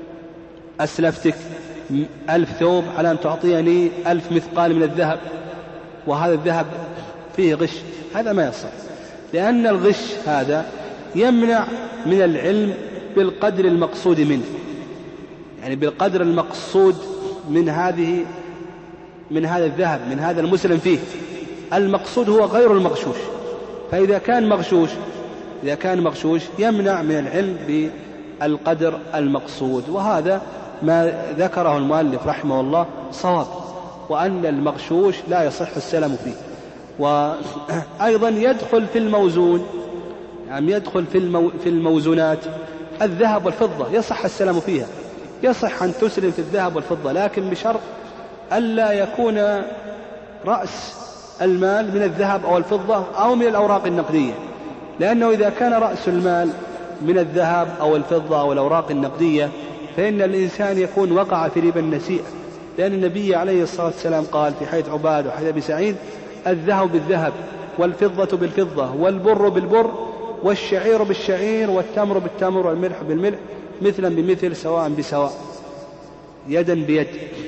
أسلفتك 1000 ثوب على أن تعطيني 1000 مثقال من الذهب، وهذا الذهب فيه غش، هذا ما يصح، لأن الغش هذا يمنع من العلم بالقدر المقصود منه، يعني بالقدر المقصود من هذا الذهب، من هذا المسلم فيه. المقصود هو غير المغشوش، فإذا كان مغشوش يمنع من العلم بالقدر المقصود. وهذا ما ذكره المؤلف رحمه الله صواب، وأن المغشوش لا يصح السلم فيه. وأيضا يدخل في الموزون، يعني يدخل في الموزونات الذهب والفضة، يصح السلم فيها، يصح أن تسلم في الذهب والفضة، لكن بشرط ألا يكون رأس المال من الذهب أو الفضة أو من الأوراق النقدية، لأنه إذا كان رأس المال من الذهب أو الفضة أو الأوراق النقدية فإن الإنسان يكون وقع في ربا النسيئة، لأن النبي عليه الصلاة والسلام قال في حديث عباد وحديث أبي سعيد: الذهب بالذهب والفضة بالفضة والبر بالبر والشعير بالشعير والتمر بالتمر والملح بالملح مثلا بمثل سواء بسواء، يدا بيد.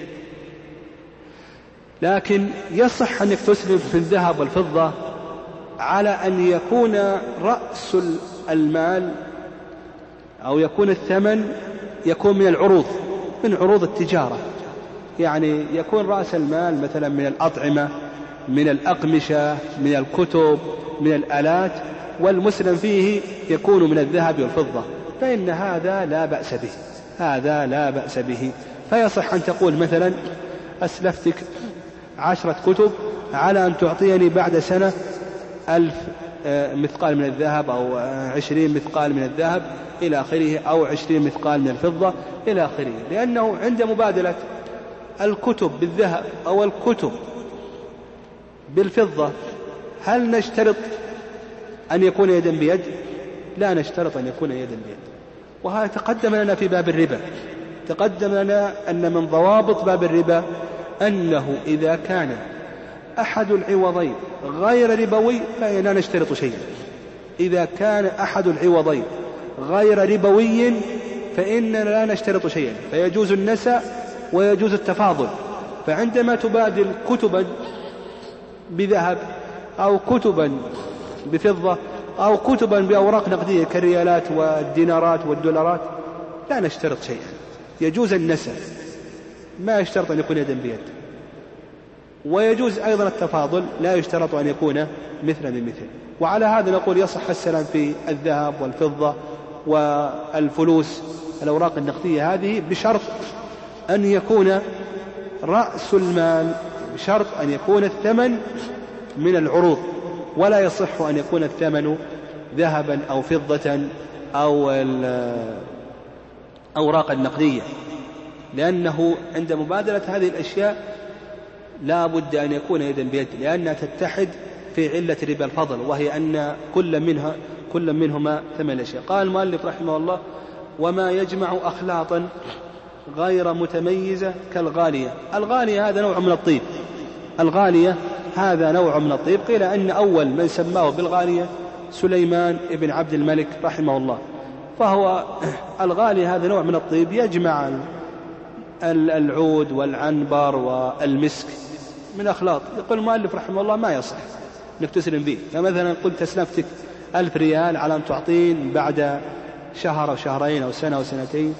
لكن يصح أنك تسلم في الذهب والفضة على أن يكون رأس المال أو يكون الثمن يكون من العروض، من عروض التجارة، يعني يكون رأس المال مثلا من الأطعمة، من الأقمشة، من الكتب، من الآلات، والمسلم فيه يكون من الذهب والفضة، فإن هذا لا بأس به، هذا لا بأس به. فيصح أن تقول مثلا: أسلفتك 10 كتب على أن تعطيني بعد سنة 1000 مثقال من الذهب أو 20 مثقال من الذهب إلى آخره، أو 20 مثقال من الفضة إلى آخره، لأنه عند مبادلة الكتب بالذهب أو الكتب بالفضة هل نشترط أن يكون يدا بيد؟ لا نشترط أن يكون يدا بيد. وهذا تقدم لنا في باب الربا، تقدم لنا أن من ضوابط باب الربا أنه إذا كان أحد العوضين غير ربوي فلا نشترط شيئا. إذا كان أحد العوضين غير ربوي فإننا لا نشترط شيئا، فيجوز النسأ ويجوز التفاضل. فعندما تبادل كتبا بذهب أو كتبا بفضة أو كتبا بأوراق نقدية كالريالات والدينارات والدولارات لا نشترط شيئا، يجوز النسأ، ما يشترط أن يكون يدا بيد. ويجوز أيضا التفاضل، لا يشترط أن يكون مثلا بمثل. وعلى هذا نقول يصح السلام في الذهب والفضة والفلوس الأوراق النقدية هذه بشرط أن يكون رأس المال، بشرط أن يكون الثمن من العروض، ولا يصح أن يكون الثمن ذهبا أو فضة أو الأوراق النقدية، لأنه عند مبادلة هذه الأشياء لا بد أن يكون يدا بيد، لأنها تتحد في علة ربا الفضل، وهي أن كل منهما ثمن أشياء. قال المؤلف رحمه الله: وما يجمع أخلاطا غير متميزة كالغالية. الغالية هذا نوع من الطيب، الغالية هذا نوع من الطيب. قيل أن أول من سماه بالغالية سليمان ابن عبد الملك رحمه الله. فهو الغالية هذا نوع من الطيب يجمع العود والعنبر والمسك من أخلاط. يقول المؤلف رحمه الله: ما يصح أنك تسلم به. فمثلا قلت أسلفتك 1000 ريال على أن تعطين بعد شهر أو شهرين أو سنة أو سنتين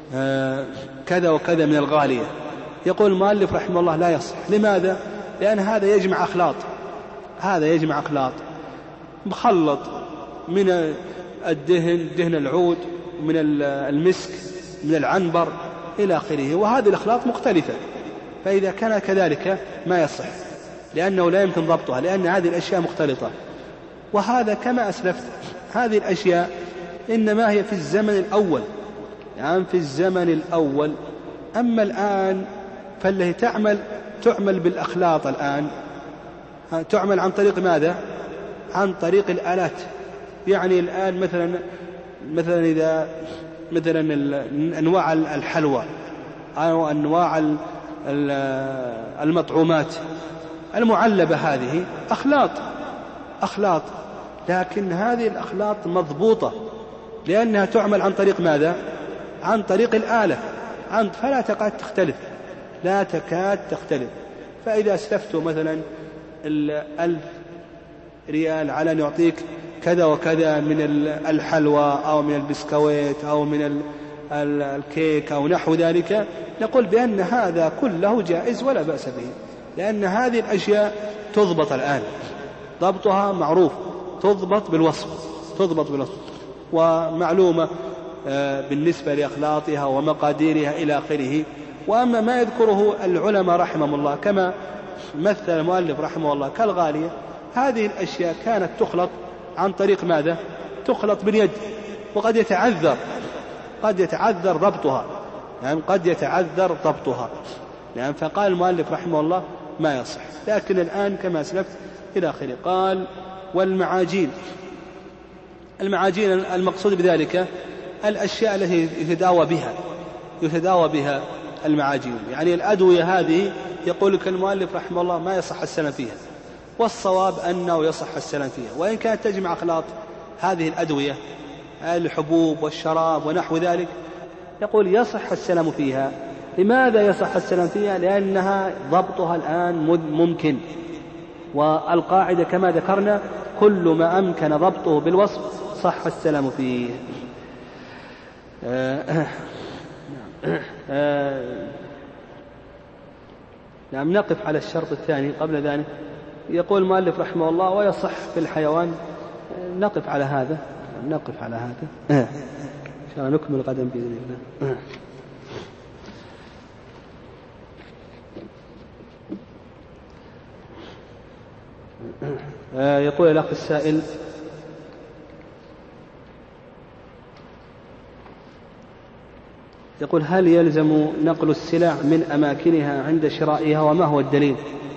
كذا وكذا من الغالية. يقول المؤلف رحمه الله: لا يصح. لماذا؟ لأن هذا يجمع أخلاط، هذا يجمع أخلاط مخلط من الدهن، دهن العود، من المسك، من العنبر إلى آخره، وهذه الأخلاط مختلفة. فإذا كان كذلك ما يصح، لأنه لا يمكن ضبطها، لأن هذه الأشياء مختلطة. وهذا كما أسلفت، هذه الأشياء إنما هي في الزمن الأول، يعني في الزمن الأول. أما الآن فالتي تعمل بالأخلاط الآن تعمل عن طريق ماذا؟ عن طريق الآلات. يعني الآن مثلا إذا مثلا أنواع الحلوى أو أنواع المطعومات المعلبة هذه أخلاط، لكن هذه الأخلاط مضبوطة، لأنها تعمل عن طريق ماذا؟ عن طريق الآلة، فلا تكاد تختلف، لا تكاد تختلف. فإذا أسلفت مثلا 1000 ريال على أن يعطيك كذا وكذا من الحلوى أو من البسكويت أو من الكيك أو نحو ذلك، نقول بأن هذا كله جائز ولا بأس به، لأن هذه الأشياء تضبط الآن، ضبطها معروف، تضبط بالوصف ومعلومة بالنسبة لأخلاطها ومقاديرها إلى آخره. وأما ما يذكره العلماء رحمهم الله كما مثل المؤلف رحمه الله كالغالية، هذه الأشياء كانت تخلط عن طريق ماذا؟ تخلط باليد، وقد يتعذر ضبطها، يعني قد يتعذر ضبطها، يعني فقال المؤلف رحمه الله ما يصح. لكن الآن كما أسلفت إلى آخره. قال والمعاجين. المعاجين المقصود بذلك الأشياء التي يتداوى بها المعاجين، يعني الأدوية هذه يقول لك المؤلف رحمه الله ما يصح السلام فيها، والصواب أنه يصح السلام فيها، وإن كانت تجمع أخلاط هذه الأدوية الحبوب والشراب ونحو ذلك، يقول يصح السلام فيها. لماذا يصح السلام فيها؟ لأنها ضبطها الآن ممكن، والقاعدة كما ذكرنا كل ما أمكن ضبطه بالوصف صح السلام فيه. نعم. نقف على الشرط الثاني قبل ذلك. يقول المؤلف رحمه الله ويصح في الحيوان. نقف على هذا إن شاء الله نكمل غدا بإذن الله. يقول الأخ السائل يقول هل يلزم نقل السلع من أماكنها عند شرائها وما هو الدليل؟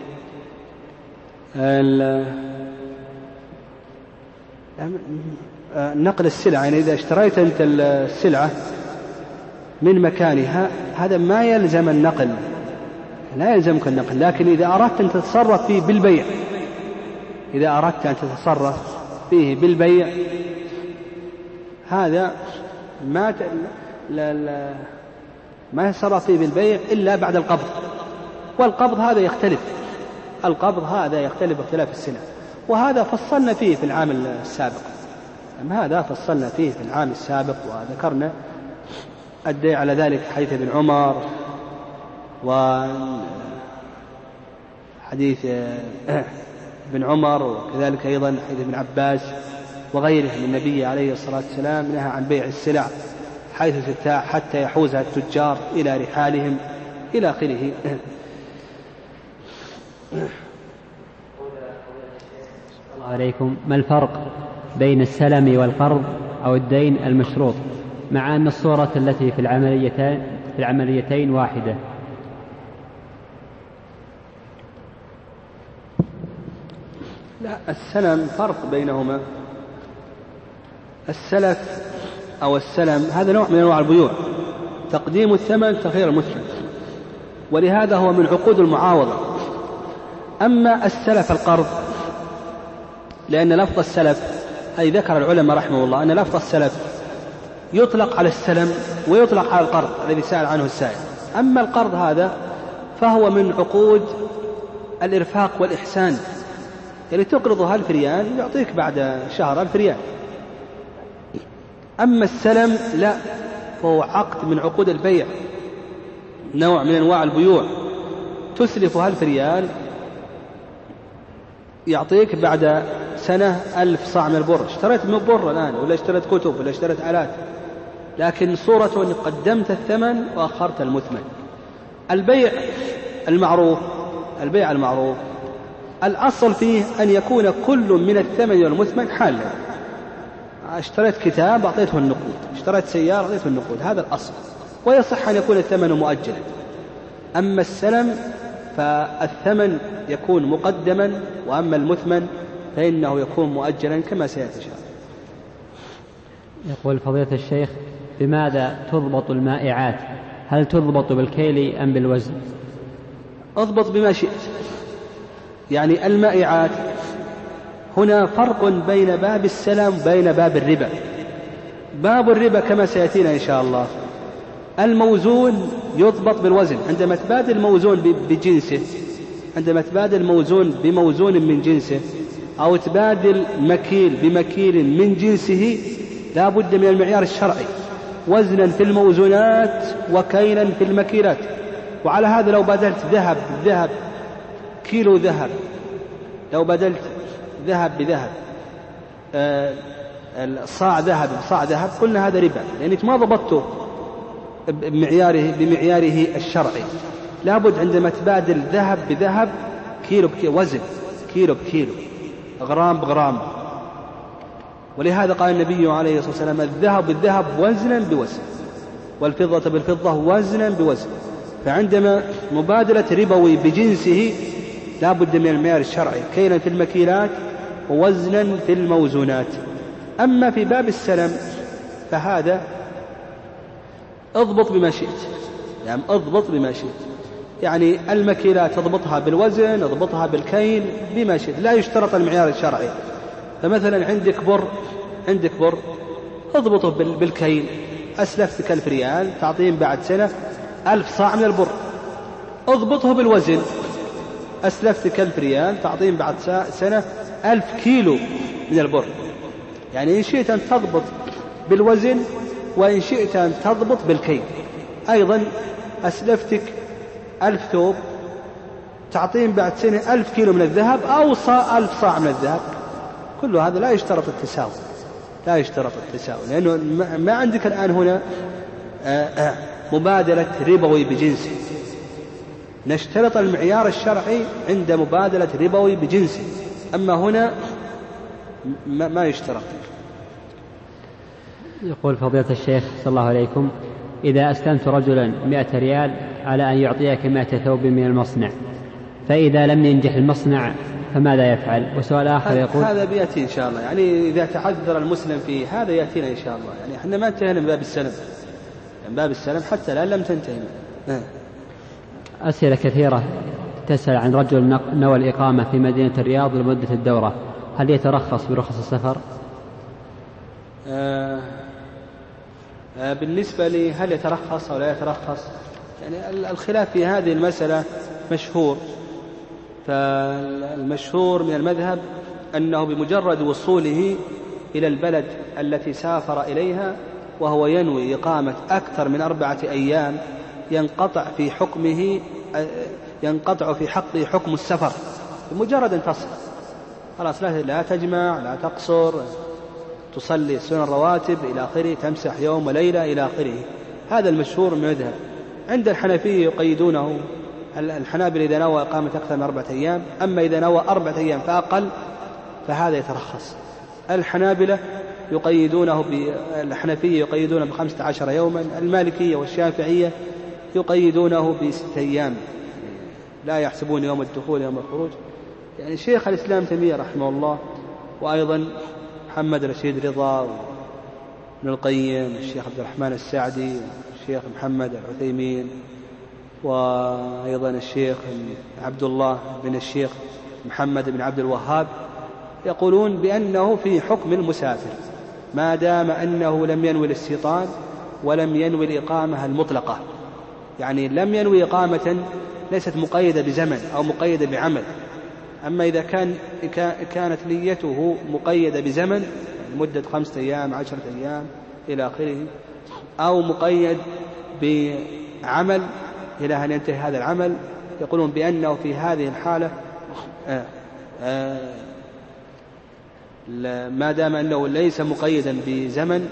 نقل السلع يعني إذا اشتريت أنت السلعة من مكانها هذا ما يلزم النقل، لا يلزمك النقل. لكن إذا أردت أن تتصرف فيه بالبيع هذا ما يتصرف فيه بالبيع إلا بعد القبض، والقبض هذا يختلف اختلاف السلع، وهذا فصلنا فيه في العام السابق. وذكرنا الدليل على ذلك حديث ابن عمر وحديث ابن عمر، وكذلك أيضا حديث ابن عباس وغيره من النبي عليه الصلاة والسلام نهى عن بيع السلع حيث تتاح حتى يحوزها التجار إلى رحالهم إلى آخره. عليكم. ما الفرق بين السلم والقرض أو الدين المشروط مع أن الصورة التي في العمليتين واحدة؟ لا، السلم فرق بينهما. السلف أو السلم هذا نوع من أنواع البيوع، تقديم الثمن تأخير المثمن، ولهذا هو من عقود المعاوضة. أما السلف القرض لأن لفظ السلف أي ذكر العلماء رحمه الله أن لفظ السلف يطلق على السلم ويطلق على القرض الذي سأل عنه السائل. أما القرض هذا فهو من عقود الإرفاق والإحسان، يعني تقرضه 1000 ريال يعطيك بعد شهر 1000 ريال. أما السلم لا، فهو عقد من عقود البيع، نوع من أنواع البيوع، تسلف 1000 ريال يعطيك بعد سنة 1000 صاع من البر. اشتريت من بر الآن، ولا اشتريت كتب، ولا اشتريت آلات، لكن صورته أن قدمت الثمن وأخرت المثمن. البيع المعروف الأصل فيه أن يكون كل من الثمن والمثمن حالا. اشتريت كتاب أعطيته النقود، اشتريت سيارة أعطيته النقود، هذا الأصل، ويصح أن يكون الثمن مؤجلا. أما السلم فالثمن يكون مقدما، وأما المثمن فإنه يكون مؤجلا كما سيأتي. يقول فضيلة الشيخ بماذا تضبط المائعات؟ هل تضبط بالكيل أم بالوزن؟ اضبط بما شئت. يعني المائعات هنا فرق بين باب السلم وبين باب الربا. باب الربا كما سيأتينا إن شاء الله الموزون يضبط بالوزن، عندما تبادل الموزون بجنسه، عندما تبادل الموزون بموزون من جنسه، أو تبادل مكيل بمكيل من جنسه، لا بد من المعيار الشرعي، وزنا في الموزونات وكيلا في المكيلات. وعلى هذا لو بدلت ذهب كيلو ذهب، لو بدلت ذهب بذهب صاع ذهب بصاع ذهب قلنا هذا ربا، لأنك ما ضبطته بمعياره الشرعي. لابد عندما تبادل ذهب بذهب، كيلو بكيلو، وزن كيلو بكيلو، غرام بغرام. ولهذا قال النبي عليه الصلاة والسلام: الذهب بالذهب وزنا بوزن، والفضة بالفضة وزنا بوزن. فعندما مبادلة ربوي بجنسه لا بد من المعيار الشرعي، كيلا في المكيلات ووزنا في الموزونات. أما في باب السلم فهذا اضبط بما شئت، يعني اضبط بما شئت، يعني المكيلات تضبطها بالوزن، اضبطها بالكيل بما شئت، لا يشترط المعيار الشرعي. فمثلا عندك بر اضبطه بالكيل، أسلفتك 1000 ريال تعطيهم بعد سنة 1000 صاع من البر. اضبطه بالوزن، أسلفتك 1000 ريال تعطيهم بعد سنة 1000 كيلو من البر. يعني إن شئت أن تضبط بالوزن وإن شئت أن تضبط بالكيل. أيضا أسلفتك 1000 ثوب تعطيهم بعد سنة 1000 كيلو من الذهب أو 1000 صاع من الذهب. كل هذا لا يشترط التساوي، لا يشترط التساوي، لأنه ما عندك الآن هنا مبادلة ربوي بجنسه. نشترط المعيار الشرعي عند مبادلة ربوي بجنسه، أما هنا ما يشترط. يقول فضيلة الشيخ صلى الله عليكم: إذا أسلمت رجلا 100 ريال على أن يعطيك 100 ثوب من المصنع، فإذا لم ينجح المصنع فماذا يفعل؟ وسؤال آخر يقول: هذا بيأتي إن شاء الله، يعني إذا تعذر المسلم فيه هذا يأتينا إن شاء الله. يعني إحنا ما انتهينا من باب السلم، يعني باب السلم حتى الآن لم تنتهي. أسئلة كثيرة تسأل عن رجل نوى الإقامة في مدينة الرياض لمدة الدورة، هل يترخص برخص السفر؟ بالنسبة لي هل يترخص أو لا يترخص، يعني الخلاف في هذه المسألة مشهور. فالمشهور من المذهب أنه بمجرد وصوله إلى البلد التي سافر إليها وهو ينوي إقامة أكثر من 4 أيام ينقطع في حقه حكم السفر بمجرد أن تصل. خلاص لا تجمع، لا تقصر، تصلي سنن الرواتب إلى آخره، تمسح يوم وليلة إلى آخره. هذا المشهور من المذهب. عند الحنفية يقيدونه، الحنابلة إذا نوى إقامة أكثر من 4 أيام، أما إذا نوى 4 أيام فأقل فهذا يترخص. الحنابلة الحنفية يقيدونه ب15 يوما، المالكية والشافعية يقيدونه ب6 أيام، لا يحسبون يوم الدخول يوم الخروج. يعني شيخ الإسلام تيمية رحمه الله، وأيضا محمد رشيد رضا، ابن القيم، الشيخ عبد الرحمن السعدي، الشيخ محمد العثيمين، وأيضا الشيخ عبد الله بن الشيخ محمد بن عبد الوهاب، يقولون بأنه في حكم المسافر ما دام أنه لم ينوي الاستيطان ولم ينوي الإقامة المطلقة. يعني لم ينوي إقامة ليست مقيدة بزمن أو مقيدة بعمل. أما إذا كانت نيته مقيدة بزمن، مدة 5 أيام 10 أيام إلى آخره، أو مقيد بعمل إلى أن ينتهي هذا العمل، يقولون بأنه في هذه الحالة ما دام أنه ليس مقيدا بزمن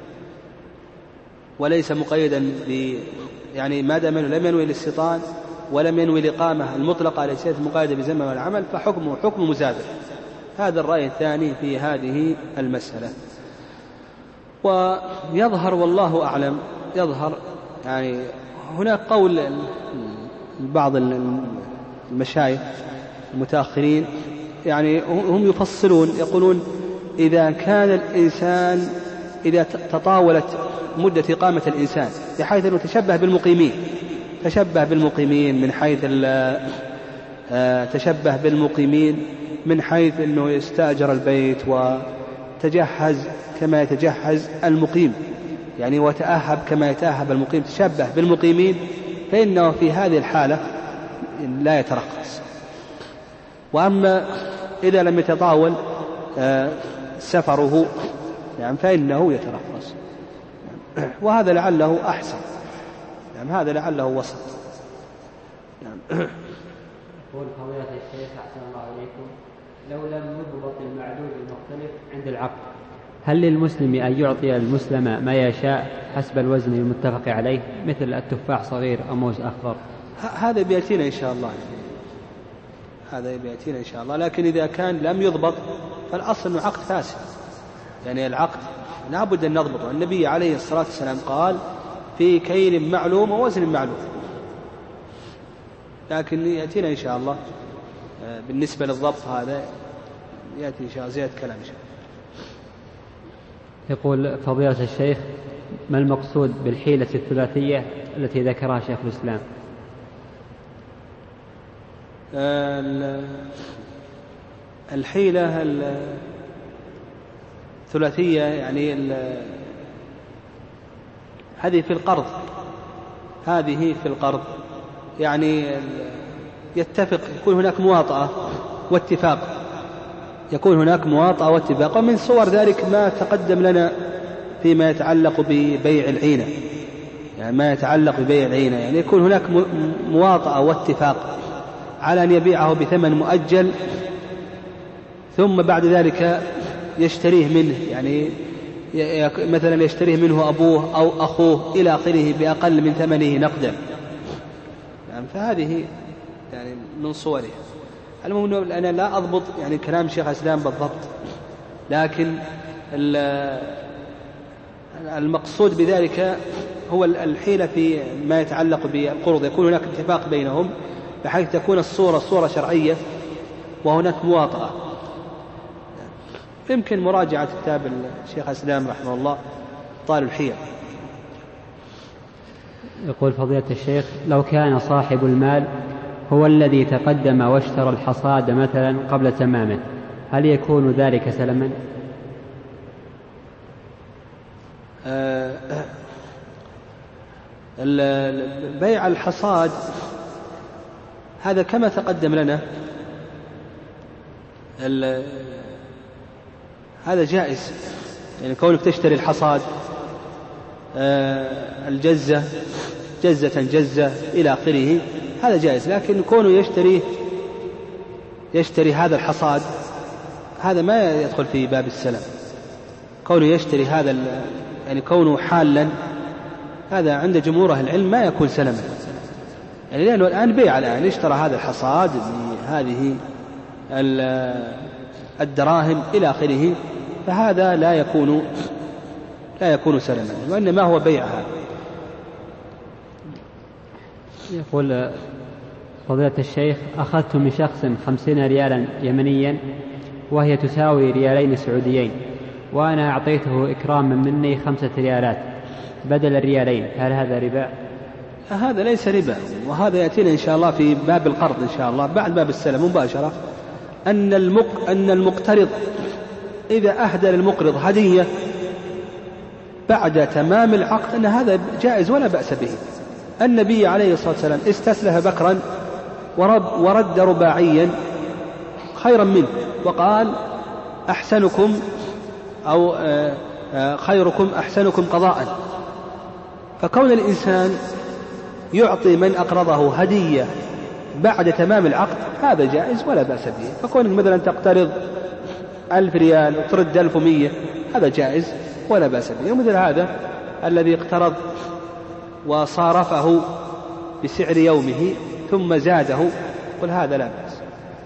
وليس مقيدا يعني ما دام أنه لم ينوي الاستيطان ولم ينوي الإقامة المطلقة ليست مقيدة بزمن والعمل فحكمه حكم مسافر. هذا الرأي الثاني في هذه المسألة. ويظهر والله أعلم، يظهر يعني هناك قول بعض المشايخ المتأخرين، يعني هم يفصلون، يقولون إذا كان الإنسان إذا تطاولت مدة إقامة الإنسان بحيث أنه تشبه بالمقيمين من حيث أنه يستأجر البيت وتجهز كما يتجهز المقيم، يعني وتأهب كما يتأهب المقيم، تشبه بالمقيمين، فإنه في هذه الحالة لا يترخص. وأما إذا لم يتطاول سفره يعني فإنه يترخص، وهذا لعله أحسن، يعني هذا لعله وسط. يقول فضيلة الشيخ أحسن الله عليكم: لو لم يضبط المعدود المختلف عند العقد، هل للمسلم أن يعطي المسلم ما يشاء حسب الوزن المتفق عليه، مثل التفاح صغير أو موز أخضر؟ هذا بيأتينا إن شاء الله، هذا بيأتينا إن شاء الله. لكن إذا كان لم يضبط فالأصل أنه عقد فاسد، يعني العقد لابد أن نضبطه. النبي عليه الصلاة والسلام قال في كيل معلوم ووزن معلوم. لكن يأتينا إن شاء الله بالنسبة للضبط هذا يأتي إن شاء الله زيادة كلام إن شاء الله. يقول فضيلة الشيخ: ما المقصود بالحيلة الثلاثية التي ذكرها شيخ الإسلام؟ الحيلة الثلاثية يعني هذه في القرض، هذه في القرض يعني يتفق، يكون هناك مواطأة واتفاق، يكون هناك مواطأة واتفاق. ومن صور ذلك ما تقدم لنا فيما يتعلق ببيع العينة، يعني ما يتعلق ببيع العينة، يعني يكون هناك مواطأة واتفاق على أن يبيعه بثمن مؤجل، ثم بعد ذلك يشتريه منه، يعني مثلا يشتريه منه أبوه أو أخوه إلى آخره بأقل من ثمنه نقدا، يعني فهذه يعني من صوره. المهم أنا لا أضبط يعني كلام شيخ الإسلام بالضبط، لكن المقصود بذلك هو الحيلة في ما يتعلق بالقرض، يكون هناك اتفاق بينهم بحيث تكون الصورة صورة شرعية وهناك مواطأة. يمكن مراجعة كتاب الشيخ الإسلام رحمه الله طال الحيل. يقول فضيلة الشيخ: لو كان صاحب المال هو الذي تقدم واشترى الحصاد مثلا قبل تمامه، هل يكون ذلك سلما؟ بيع الحصاد هذا كما تقدم لنا هذا جائز، يعني كونك تشتري الحصاد الجزة جزة إلى آخره هذا جائز. لكن كونه يشتري هذا الحصاد هذا ما يدخل في باب السلم. كونه يشتري هذا يعني كونه حالا هذا عند جمهور أهل العلم ما يكون سلما، يعني لأنه الآن بيع، الآن اشترى هذا الحصاد بهذه الدراهم إلى آخره، فهذا لا يكون سلما، وإنما هو بيعها. يقول فضيلة الشيخ: أخذت من شخص 50 ريالا يمنيا وهي تساوي 2 ريال سعوديين، وأنا أعطيته إكراما مني 5 ريالات بدل 2 ريال، هل هذا ربا؟ هذا ليس ربا، وهذا يأتينا إن شاء الله في باب القرض إن شاء الله بعد باب السلم مباشرة، أن المقترض إذا أهدى للمقرض هدية بعد تمام العقد أن هذا جائز ولا بأس به. النبي عليه الصلاة والسلام استسلف بكرا ورد رباعيا خيرا منه، وقال أحسنكم أو خيركم أحسنكم قضاء. فكون الإنسان يعطي من أقرضه هدية بعد تمام العقد هذا جائز ولا بأس به. فكونك مثلا تقترض 1000 ريال وترد 1100 هذا جائز ولا بأس به. ومثل هذا الذي اقترض وصارفه بسعر يومه ثم زاده قل هذا لا بأس.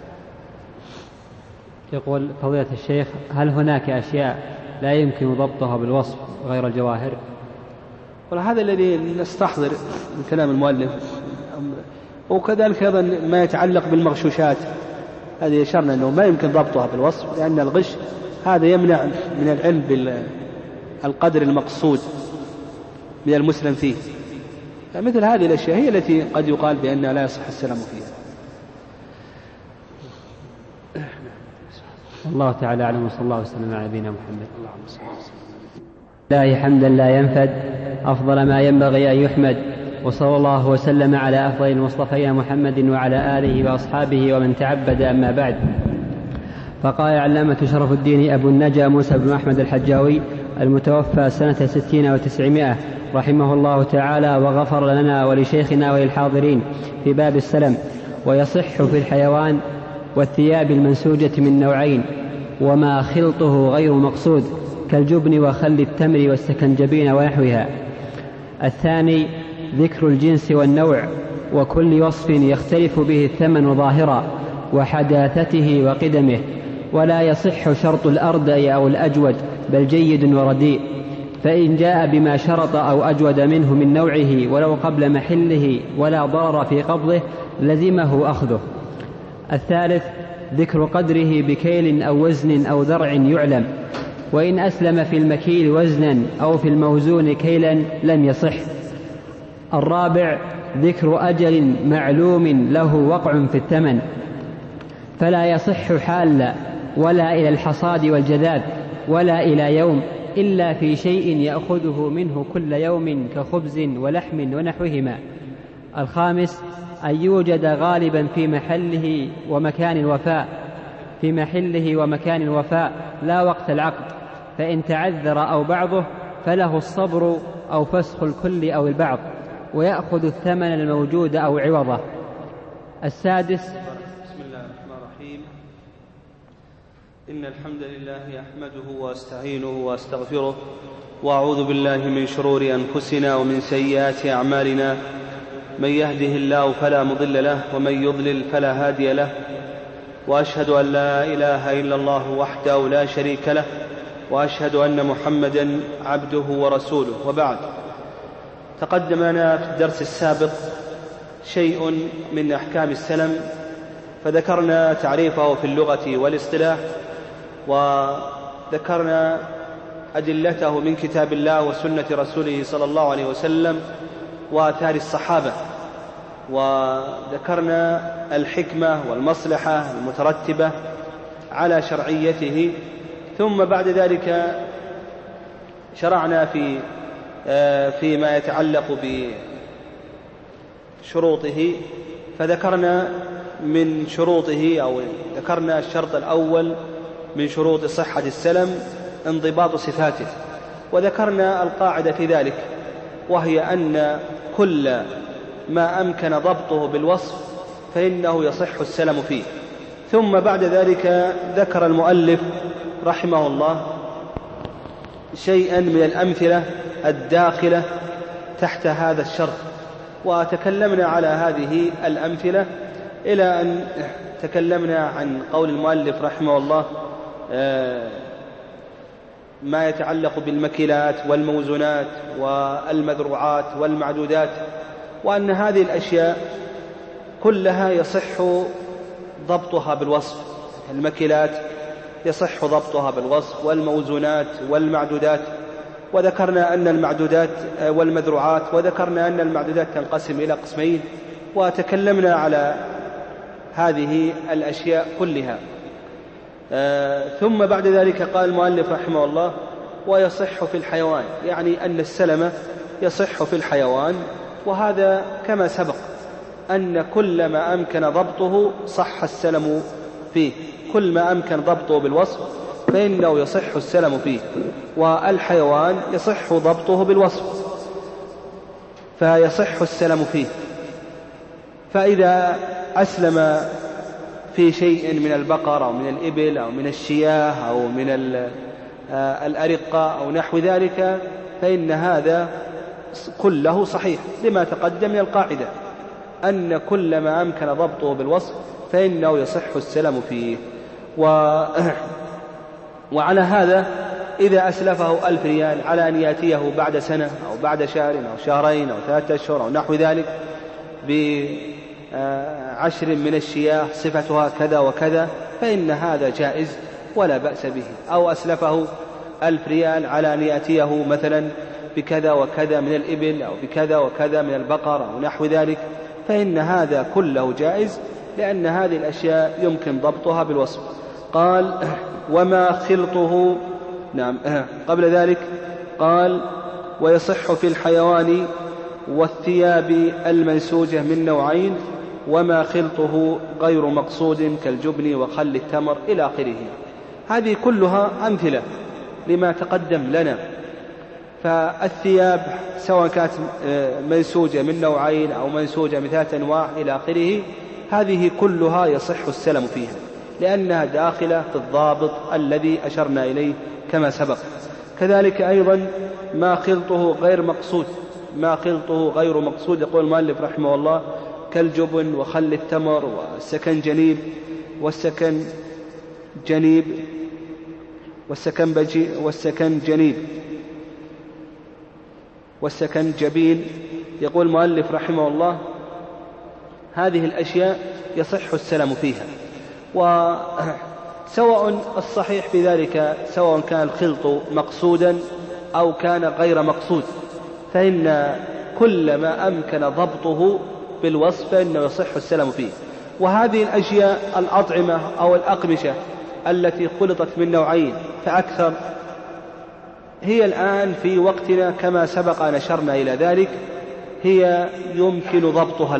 يقول فضيلة الشيخ: هل هناك أشياء لا يمكن ضبطها بالوصف غير الجواهر؟ وهذا الذي نستحضر من كلام المؤلف. وكذلك أيضا ما يتعلق بالمغشوشات هذه يشرنا أنه ما يمكن ضبطها بالوصف، لأن الغش هذا يمنع من العلم بالقدر المقصود من المسلم فيه. مثل هذه الأشياء هي التي قد يقال بأنها لا يصح السلام فيها. الله تعالى أعلم، وصلى الله وسلم على نبينا محمد. الله حمدا لا ينفد، أفضل ما ينبغي أن يحمد، وصلى الله وسلم على أفضل المصطفين محمد وعلى آله وأصحابه ومن تعبد. أما بعد، فقال علامة شرف الدين أبو النجا موسى بن أحمد الحجاوي المتوفى سنة 60 و900 رحمه الله تعالى وغفر لنا ولشيخنا وللحاضرين في باب السلم: ويصح في الحيوان والثياب المنسوجة من نوعين وما خلطه غير مقصود كالجبن وخل التمر والسكنجبين ونحوها. الثاني ذكر الجنس والنوع وكل وصف يختلف به الثمن ظاهرا وحداثته وقدمه، ولا يصح شرط الأردأ أو الأجود بل جيد ورديء، فإن جاء بما شرط أو أجود منه من نوعه ولو قبل محله ولا ضرر في قبضه لزمه أخذه. الثالث ذكر قدره بكيل أو وزن أو ذرع يعلم، وإن أسلم في المكيل وزنا أو في الموزون كيلا لم يصح. الرابع ذكر أجل معلوم له وقع في الثمن، فلا يصح حال ولا إلى الحصاد والجذاذ ولا إلى يوم إلا في شيء يأخذه منه كل يوم كخبز ولحم ونحوهما. الخامس أن يوجد غالبا في محله ومكان الوفاء لا وقت العقد، فإن تعذر أو بعضه فله الصبر أو فسخ الكل أو البعض، ويأخذ الثمن الموجود أو عوضه. السادس بسم الله الرحمن الرحيم. إن الحمد لله أحمده وأستعينه وأستغفره، وأعوذ بالله من شرور أنفسنا ومن سيئات أعمالنا، من يهده الله فلا مضل له ومن يضلل فلا هادي له، وأشهد أن لا إله إلا الله وحده لا شريك له، وأشهد أن محمدا عبده ورسوله. وبعد، تقدم لنا في الدرس السابق شيء من أحكام السلم، فذكرنا تعريفه في اللغة والاصطلاح، وذكرنا أدلته من كتاب الله وسنة رسوله صلى الله عليه وسلم وآثار الصحابة، وذكرنا الحكمة والمصلحة المترتبة على شرعيته. ثم بعد ذلك شرعنا فيما يتعلق بشروطه، فذكرنا من شروطه أو ذكرنا الشرط الأول من شروط صحة السلم انضباط صفاته، وذكرنا القاعدة في ذلك، وهي أن كل ما أمكن ضبطه بالوصف فإنه يصح السلم فيه. ثم بعد ذلك ذكر المؤلف رحمه الله شيئا من الأمثلة الداخلة تحت هذا الشرط، وتكلمنا على هذه الأمثلة إلى أن تكلمنا عن قول المؤلف رحمه الله ما يتعلق بالمكيلات والموزونات والمذروعات والمعدودات، وأن هذه الأشياء كلها يصح ضبطها بالوصف. المكيلات يصح ضبطها بالوصف، والموزونات والمعدودات، وذكرنا أن المعدودات والمذروعات، وذكرنا أن المعدودات تنقسم إلى قسمين، وتكلمنا على هذه الأشياء كلها. ثم بعد ذلك قال المؤلف رحمه الله ويصح في الحيوان، يعني أن السلم يصح في الحيوان، وهذا كما سبق أن كل ما أمكن ضبطه صح السلم فيه، كل ما أمكن ضبطه بالوصف فإنه يصح السلم فيه، والحيوان يصح ضبطه بالوصف فيصح السلم فيه. فإذا أسلم في شيء من البقر أو من الإبل أو من الشياه أو من الأرقة أو نحو ذلك فإن هذا كله صحيح، لما تقدم من القاعدة أن كل ما أمكن ضبطه بالوصف فإنه يصح السلم فيه. وعلى هذا إذا أسلفه 1000 ريال على أن يأتيه بعد سنة أو بعد شهر أو شهرين أو 3 أشهر أو نحو ذلك ب10 من الشياه صفتها كذا وكذا فإن هذا جائز ولا بأس به. أو أسلفه 1000 ريال على أن يأتيه مثلا بكذا وكذا من الإبل أو بكذا وكذا من البقر أو نحو ذلك فإن هذا كله جائز، لأن هذه الأشياء يمكن ضبطها بالوصف. قال وما خلطه، نعم قبل ذلك قال ويصح في الحيوان والثياب المنسوجة من نوعين وما خلطه غير مقصود كالجبن وخل التمر إلى آخره. هذه كلها أمثلة لما تقدم لنا. فالثياب سواء كانت منسوجة من نوعين أو منسوجة من 3 أنواع إلى آخره، هذه كلها يصح السلم فيها، لأنها داخلة في الضابط الذي أشرنا إليه كما سبق. كذلك أيضا ما خلطه غير مقصود، ما خلطه غير مقصود، يقول المؤلف رحمه الله: كالجبن وخل التمر والسكن جنيب والسكن جبين. يقول المؤلف رحمه الله: هذه الأشياء يصح السلم فيها، وسواء الصحيح في ذلك سواء كان الخلط مقصودا أو كان غير مقصود، فإن كل ما أمكن ضبطه بالوصف فإنه يصح السلم فيه. وهذه الأشياء الأطعمة أو الأقمشة التي خلطت من نوعين فأكثر هي الآن في وقتنا كما سبق نشرنا إلى ذلك، هي يمكن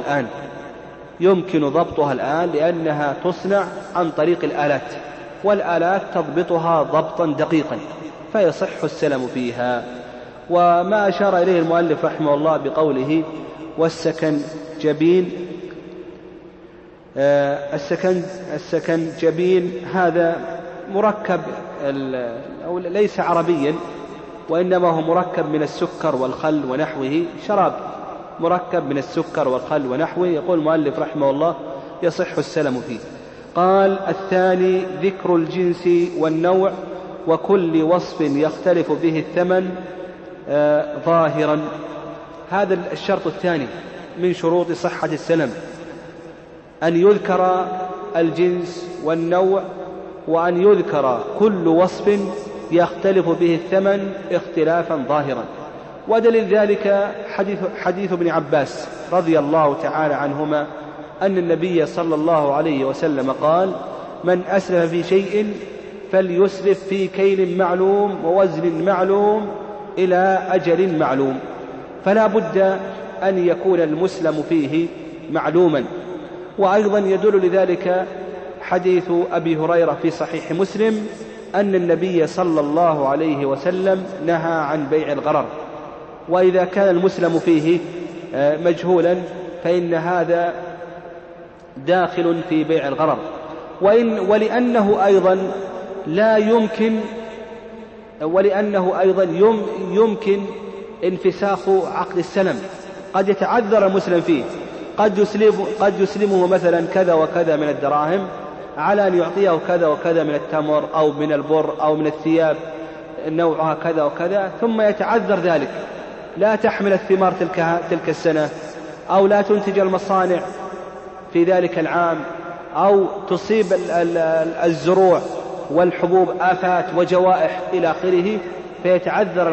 ضبطها الآن لأنها تصنع عن طريق الآلات، والآلات تضبطها ضبطا دقيقا فيصح السلم فيها. وما أشار إليه المؤلف رحمه الله بقوله: والسكن جبين، السكن جبين هذا مركب أو ليس عربيا، وإنما هو مركب من السكر والخل ونحوه، شراب مركب من السكر والخل ونحوه. يقول المؤلف رحمه الله: يصح السلم فيه. قال: الثاني ذكر الجنس والنوع وكل وصف يختلف به الثمن ظاهرا. هذا الشرط الثاني من شروط صحة السلم، أن يذكر الجنس والنوع، وأن يذكر كل وصف يختلف به الثمن اختلافا ظاهرا. ودليل ذلك حديث ابن عباس رضي الله تعالى عنهما أن النبي صلى الله عليه وسلم قال: من أسرف في شيء فليسرف في كيل معلوم ووزن معلوم إلى أجل معلوم. فلا بد أن يكون المسلم فيه معلوما. وأيضا يدل لذلك حديث أبي هريرة في صحيح مسلم أن النبي صلى الله عليه وسلم نهى عن بيع الغرر، وإذا كان المسلم فيه مجهولا فإن هذا داخل في بيع الغرر. ولأنه أيضا يمكن انفساخ عقد السلم، قد يتعذر المسلم فيه، قد يسلمه مثلا كذا وكذا من الدراهم على أن يعطيه كذا وكذا من التمر أو من البر أو من الثياب نوعها كذا وكذا، ثم يتعذر ذلك، لا تحمل الثمار تلك السنة، أو لا تنتج المصانع في ذلك العام، أو تصيب الزروع والحبوب آفات وجوائح إلى آخره، فيتعذر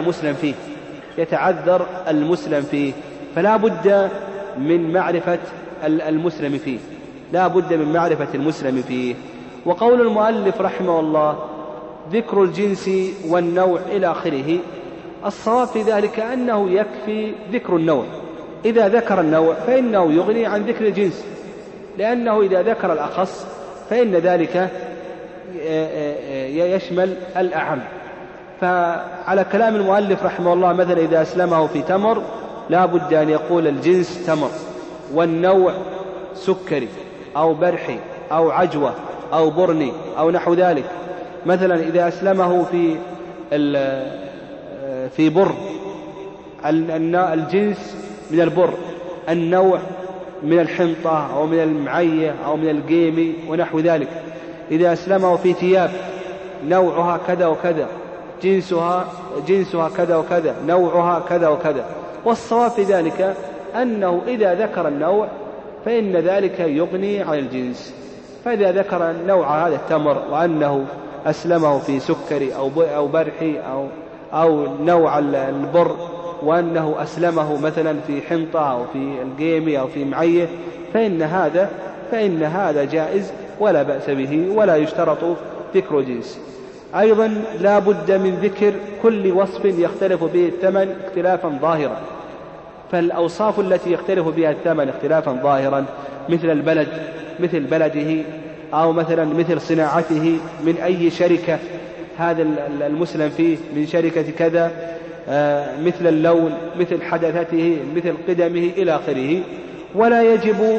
المسلم فيه. فلا بد من معرفة المسلم فيه. وقول المؤلف رحمه الله: ذكر الجنس والنوع إلى آخره، الصواب في ذلك أنه يكفي ذكر النوع. إذا ذكر النوع فإنه يغني عن ذكر الجنس، لأنه إذا ذكر الأخص فإن ذلك يشمل الأعم. فعلى كلام المؤلف رحمه الله مثلا إذا أسلمه في تمر لا بد أن يقول الجنس تمر، والنوع سكري أو برحي أو عجوة أو برني أو نحو ذلك. مثلا إذا أسلمه في بر، الجنس من البر، النوع من الحنطة أو من المعية أو من القيمي ونحو ذلك. إذا أسلمه في ثياب، نوعها كذا وكذا، جنسها كذا وكذا، نوعها كذا وكذا. والصواب في ذلك أنه إذا ذكر النوع فإن ذلك يغني عن الجنس. فإذا ذكر نوع هذا التمر وأنه أسلمه في سكري أو برحي أو نوع البر وأنه أسلمه مثلا في حنطة أو في القيمي أو في معيه، فإن هذا جائز ولا بأس به، ولا يشترط ذكر جنس. أيضا لا بد من ذكر كل وصف يختلف به الثمن اختلافا ظاهرا. فالأوصاف التي يختلف بها الثمن اختلافا ظاهرا مثل البلد، مثل بلده، أو مثلا مثل صناعته، من أي شركة هذا المسلم فيه، من شركة كذا، مثل اللون، مثل حدثته، مثل قدمه إلى آخره. ولا يجب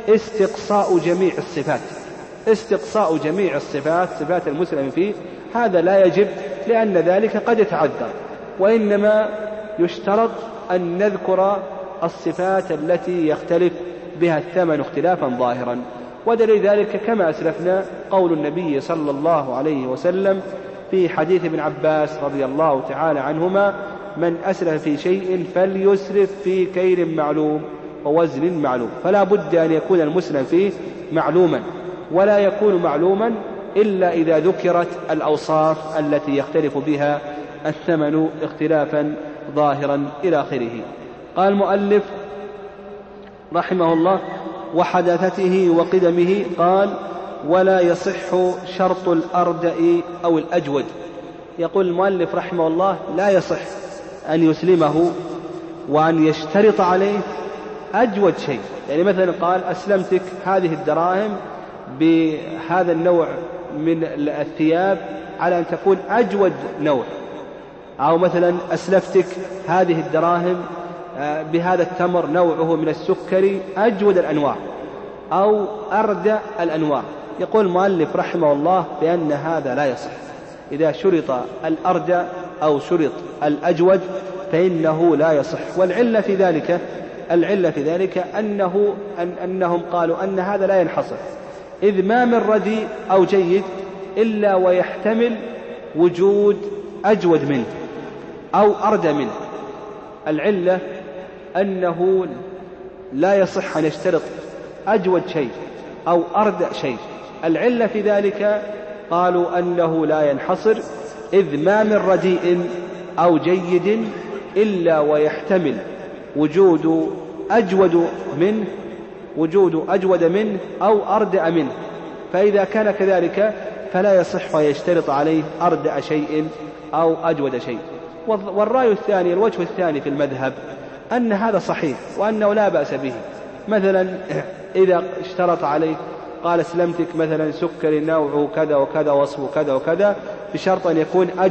استقصاء جميع الصفات، استقصاء جميع الصفات، صفات المسلم فيه، هذا لا يجب لأن ذلك قد يتعذر، وإنما يشترط أن نذكر الصفات التي يختلف بها الثمن اختلافا ظاهرا. ودليل ذلك كما أسلفنا قول النبي صلى الله عليه وسلم في حديث ابن عباس رضي الله تعالى عنهما: من أسرف في شيء فليسرف في كيل معلوم ووزن معلوم. فلا بد أن يكون المسلم فيه معلوما، ولا يكون معلوما إلا إذا ذكرت الأوصاف التي يختلف بها الثمن اختلافا ظاهرا إلى آخره. قال المؤلف رحمه الله: وحداثته وقدمه. قال: ولا يصح شرط الأردأ أو الأجود. يقول المؤلف رحمه الله: لا يصح أن يسلمه وأن يشترط عليه أجود شيء. يعني مثلا قال: أسلمتك هذه الدراهم بهذا النوع من الثياب على أن تكون أجود نوع، أو مثلا أسلفتك هذه الدراهم بهذا التمر نوعه من السكري أجود الأنواع أو أردى الأنواع. يقول المؤلف رحمه الله بأن هذا لا يصح. إذا شرط الأردى أو شرط الأجود فإنه لا يصح. والعلة في ذلك أنهم قالوا أن هذا لا ينحصر، إذ ما من رديء أو جيد إلا ويحتمل وجود أجود منه أو أردى منه. العلة أنه لا يصح أن يشترط أجود شيء أو أردى شيء. العلة في ذلك قالوا أنه لا ينحصر، إذ ما من رديء أو جيد إلا ويحتمل وجود أجود منه أو أردى منه. فإذا كان كذلك فلا يصح أن يشترط عليه أردى شيء أو أجود شيء. والرأي الثاني، الوجه الثاني في المذهب، أن هذا صحيح وأنه لا بأس به. مثلا إذا اشترط عليه قال: أسلمتك مثلا سكري نوعه كذا وكذا وصفه كذا وكذا بشرط أن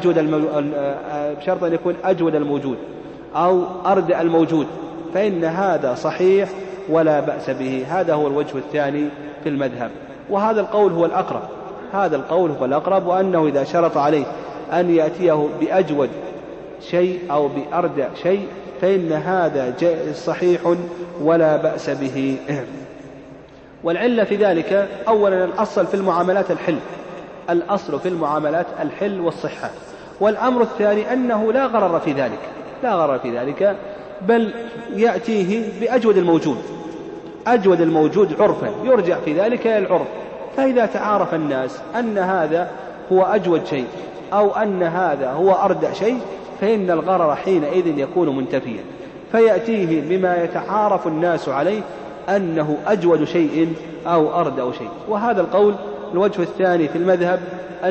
يكون أجود الموجود أو أردى الموجود، فإن هذا صحيح ولا بأس به. هذا هو الوجه الثاني في المذهب، وهذا القول هو الأقرب، وأنه إذا شرط عليه أن يأتيه بأجود شيء أو بأردى شيء فإن هذا صحيح ولا بأس به. والعلة في ذلك أولا الأصل في المعاملات الحل والصحة. والأمر الثاني أنه لا غرر في ذلك، بل يأتيه بأجود الموجود عرفا، يرجع في ذلك إلى العرف. فإذا تعارف الناس أن هذا هو أجود شيء أو أن هذا هو أردى شيء فإن الغرر حينئذ يكون منتفيا، فيأتيه بما يتعارف الناس عليه أنه أجود شيء أو أردى شيء. وهذا القول الوجه الثاني في المذهب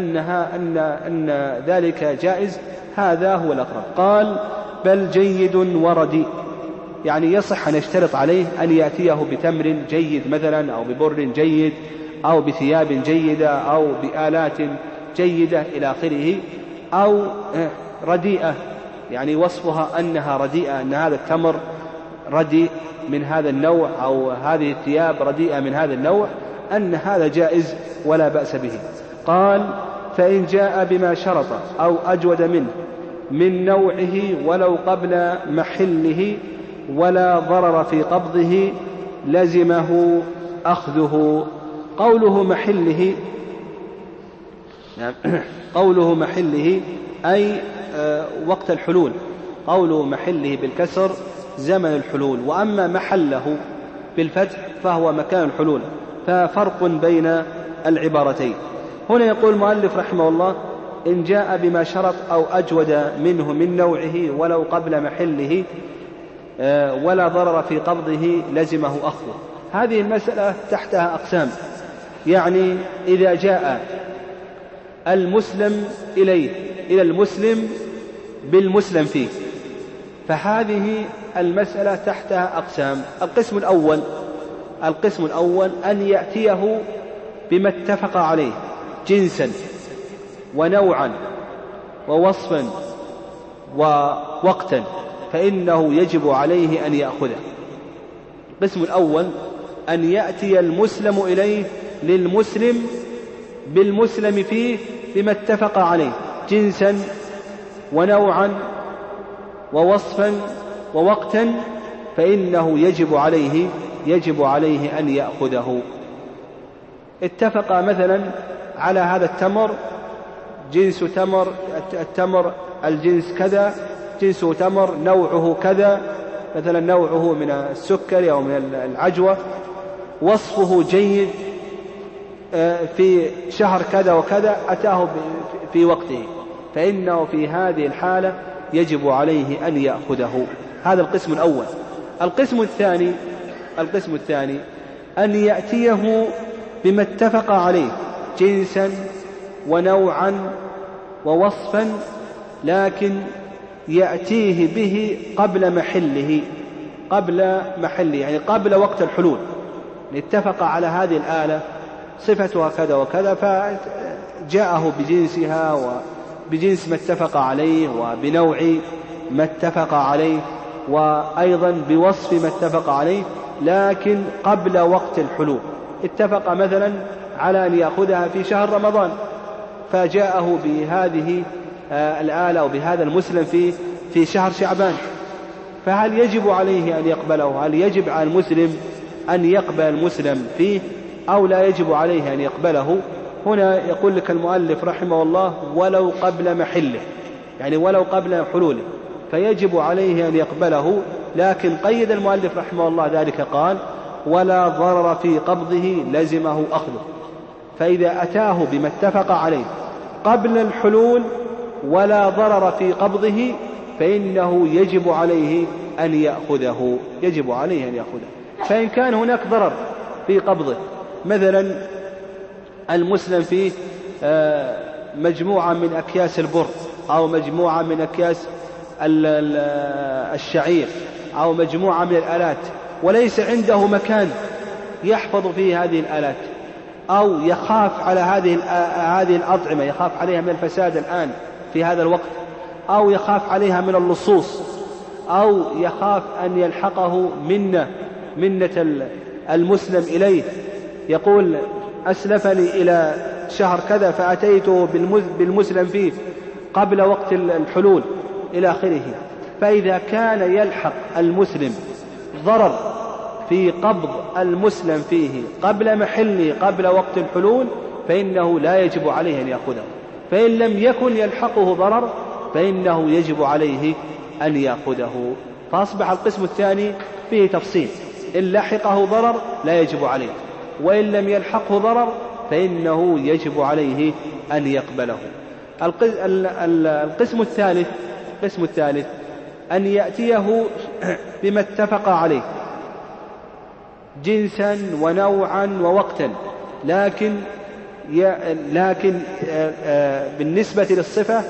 أن ذلك جائز، هذا هو الأقرب. قال: بل جيد ورديء، يعني يصح أن يشترط عليه أن يأتيه بتمر جيد مثلا أو ببر جيد أو بثياب جيدة أو بآلات جيدة إلى آخره، أو رديئة يعني وصفها أنها رديئة، أن هذا التمر رديء من هذا النوع أو هذه الثياب رديئة من هذا النوع، أن هذا جائز ولا بأس به. قال: فإن جاء بما شرط أو أجود منه من نوعه ولو قبل محله ولا ضرر في قبضه لزمه أخذه. قوله محله أي وقت الحلول، قوله محله بالكسر زمن الحلول، وأما محله بالفتح فهو مكان الحلول، ففرق بين العبارتين. هنا يقول المؤلف رحمه الله: إن جاء بما شرط أو أجود منه من نوعه ولو قبل محله ولا ضرر في قبضه لزمه أخذه. هذه المسألة تحتها أقسام، يعني إذا جاء المسلم إلى المسلم بالمسلم فيه، فهذه المسألة تحتها أقسام. القسم الأول أن يأتيه بما اتفق عليه جنسا ونوعا ووصفا ووقتا، فإنه يجب عليه أن يأخذه. القسم الأول أن يأتي المسلم إليه للمسلم بالمسلم فيه بما اتفق عليه جنسا ونوعا ووصفا ووقتا، فإنه يجب عليه أن يأخذه. اتفق مثلا على هذا التمر، جنس تمر، التمر الجنس كذا، جنس تمر نوعه كذا، مثلا نوعه من السكر أو من العجوة، وصفه جيد في شهر كذا وكذا، أتاه في وقته، فإنه في هذه الحالة يجب عليه أن يأخذه. هذا القسم الأول. القسم الثاني أن يأتيه بما اتفق عليه جنسا ونوعا ووصفا، لكن يأتيه به قبل محله، يعني قبل وقت الحلول. اتفق على هذه الآلة صفتها كذا وكذا، فجاءه بجنسها وبجنس ما اتفق عليه وبنوع ما اتفق عليه وأيضا بوصف ما اتفق عليه، لكن قبل وقت الحلول. اتفق مثلا على أن يأخذها في شهر رمضان، فجاءه بهذه الآلة أو بهذا المسلم في شهر شعبان، فهل يجب عليه أن يقبله؟ هل يجب على المسلم أن يقبل المسلم فيه أو لا يجب عليه أن يقبله؟ هنا يقول لك المؤلف رحمه الله ولو قبل محله، يعني ولو قبل حلوله، فيجب عليه أن يقبله. لكن قيد المؤلف رحمه الله ذلك، قال ولا ضرر في قبضه لزمه أخذه. فإذا أتاه بما اتفق عليه قبل الحلول ولا ضرر في قبضه، فإنه يجب عليه أن يأخذه. فإن كان هناك ضرر في قبضه، مثلا المسلم فيه مجموعة من أكياس البر أو مجموعة من أكياس الشعير أو مجموعة من الآلات، وليس عنده مكان يحفظ فيه هذه الآلات، أو يخاف على هذه الأطعمة، يخاف عليها من الفساد الآن في هذا الوقت، أو يخاف عليها من اللصوص، أو يخاف أن يلحقه منة المسلم إليه، يقول أسلفني إلى شهر كذا فأتيته بالمسلم فيه قبل وقت الحلول إلى آخره. فإذا كان يلحق المسلم ضرر في قبض المسلم فيه قبل محله قبل وقت الحلول، فإنه لا يجب عليه أن يأخذه. فإن لم يكن يلحقه ضرر فإنه يجب عليه أن يأخذه. فأصبح القسم الثاني فيه تفصيل، إن لحقه ضرر لا يجب عليه، وإن لم يلحقه ضرر فإنه يجب عليه أن يقبله. القسم الثالث أن يأتيه بما اتفق عليه جنسا ونوعا ووقتا، لكن بالنسبة للصفة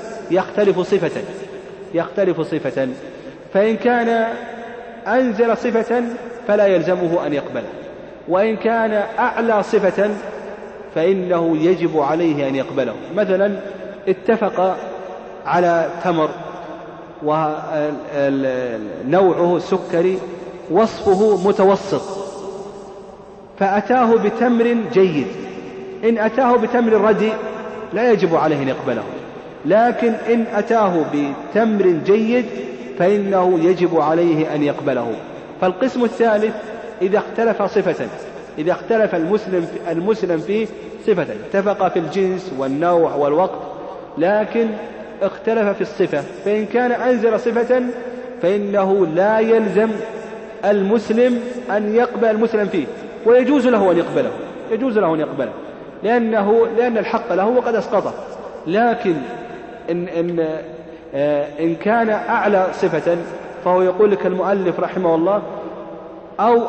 يختلف صفة. فإن كان أنزل صفة فلا يلزمه أن يقبله، وإن كان أعلى صفة فإنه يجب عليه أن يقبله. مثلا اتفق على تمر ونوعه سكري وصفه متوسط، فأتاه بتمر جيد، إن أتاه بتمر رديء لا يجب عليه أن يقبله، لكن إن أتاه بتمر جيد فإنه يجب عليه أن يقبله. فالقسم الثالث إذا اختلف المسلم فيه صفة، اتفق في الجنس والنوع والوقت لكن اختلف في الصفة، فإن كان أنزل صفة فإنه لا يلزم المسلم أن يقبل المسلم فيه، ويجوز له أن يقبله لأن الحق له وقد أسقطه. لكن إن كان أعلى صفة فهو يقول لك المؤلف رحمه الله أو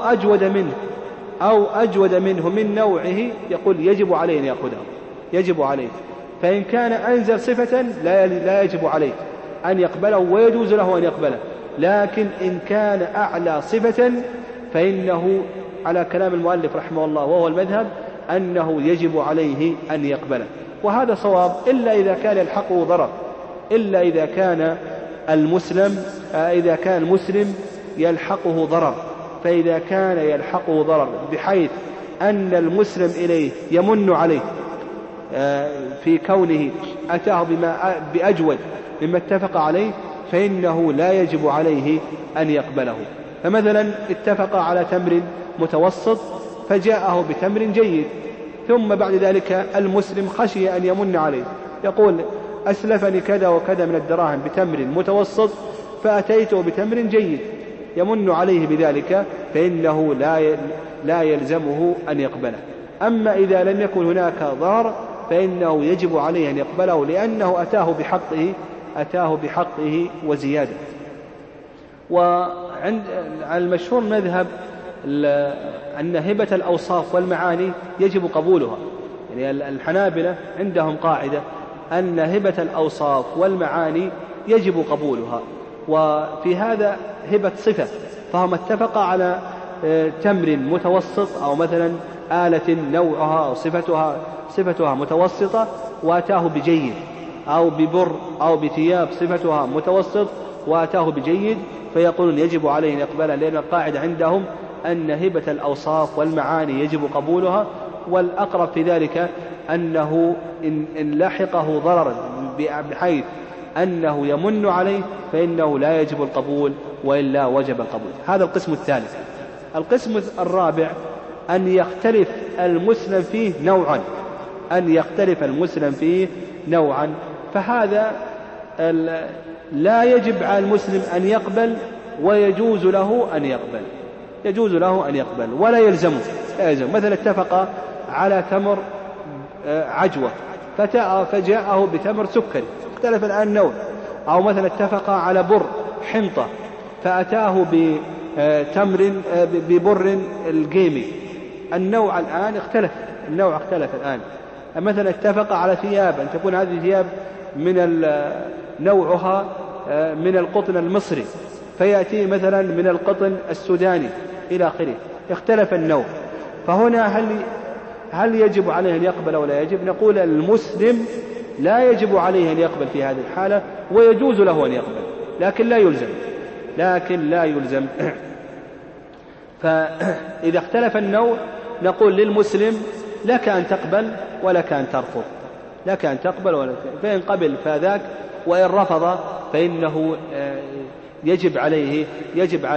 أجود منه من نوعه، يقول يجب عليه أن يأخذه، فإن كان أنزل صفة لا يجب عليه أن يقبله ويجوز له أن يقبله. لكن إن كان أعلى صفة فإنه على كلام المؤلف رحمه الله وهو المذهب أنه يجب عليه أن يقبله. وهذا صواب، إلا إذا كان يلحقه ضرر، إلا إذا كان المسلم يلحقه ضرر فإذا كان يلحقه ضرر بحيث أن المسلم إليه يمن عليه في كونه أتاه بأجود مما اتفق عليه، فإنه لا يجب عليه أن يقبله. فمثلا اتفق على تمر متوسط فجاءه بتمر جيد، ثم بعد ذلك المسلم خشي أن يمن عليه، يقول أسلفني كذا وكذا من الدراهم بتمر متوسط فأتيته بتمر جيد، يمن عليه بذلك، فإنه لا يلزمه أن يقبله. أما إذا لم يكن هناك ضرر فإنه يجب عليه أن يقبله، لأنه أتاه بحقه وزيادة. وعند المشهور مذهب أن هبة الأوصاف والمعاني يجب قبولها، يعني الحنابلة عندهم قاعدة أن هبة الأوصاف والمعاني يجب قبولها، وفي هذا هبة صفة، فهم اتفقا على تمر متوسط أو مثلا آلة نوعها أو صفتها متوسطة وأتاه بجيد، أو ببر أو بثياب صفتها متوسط وأتاه بجيد، فيقولون يجب عليه أن يقبلها، لأن القاعدة عندهم أن هبة الأوصاف والمعاني يجب قبولها. والأقرب في ذلك أنه إن لحقه ضرر بحيث أنه يمن عليه فإنه لا يجب القبول، وإلا وجب القبول. هذا القسم الثالث. القسم الرابع أن يختلف المسلم فيه نوعا، فهذا لا يجب على المسلم أن يقبل، ويجوز له أن يقبل ولا يلزمه. مثلا اتفق على تمر عجوة فجاءه بتمر سكري، اختلف الآن نوع. أو مثلا اتفق على بر حنطة فأتاه ببر القيمي، النوع الآن اختلف، الآن. مثلا اتفق على ثياب، أن تكون هذه ثياب من نوعها من القطن المصري، فيأتي مثلا من القطن السوداني إلى آخره، اختلف النوع. فهنا هل يجب عليه أن يقبل أو لا يجب؟ نقول المسلم لا يجب عليه أن يقبل في هذه الحالة، ويجوز له أن يقبل، لكن لا يلزم. فإذا اختلف النوع نقول للمسلم لك أن تقبل ولك أن ترفض، فإن قبل فذاك، وإن رفض فإنه يجب على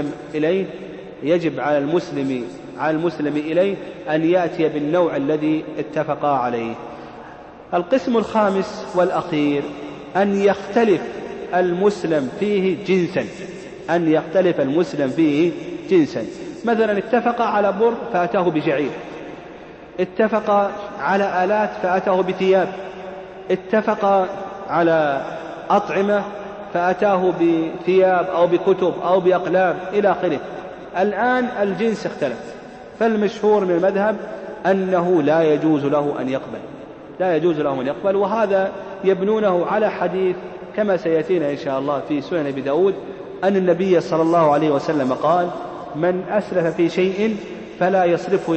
المسلم إليه أن يأتي بالنوع الذي اتفقا عليه. القسم الخامس والأخير أن يختلف المسلم فيه جنسا، مثلا اتفق على بر فأتاه بشعير، اتفق على آلات فأتاه بثياب، اتفق على أطعمة فأتاه بثياب أو بكتب أو بأقلام إلى آخره. الآن الجنس اختلف، فالمشهور من المذهب أنه لا يجوز له أن يقبل، وهذا يبنونه على حديث كما سيأتينا إن شاء الله في سنن أبي داود أن النبي صلى الله عليه وسلم قال: من أسلف في شيء فلا يصرفه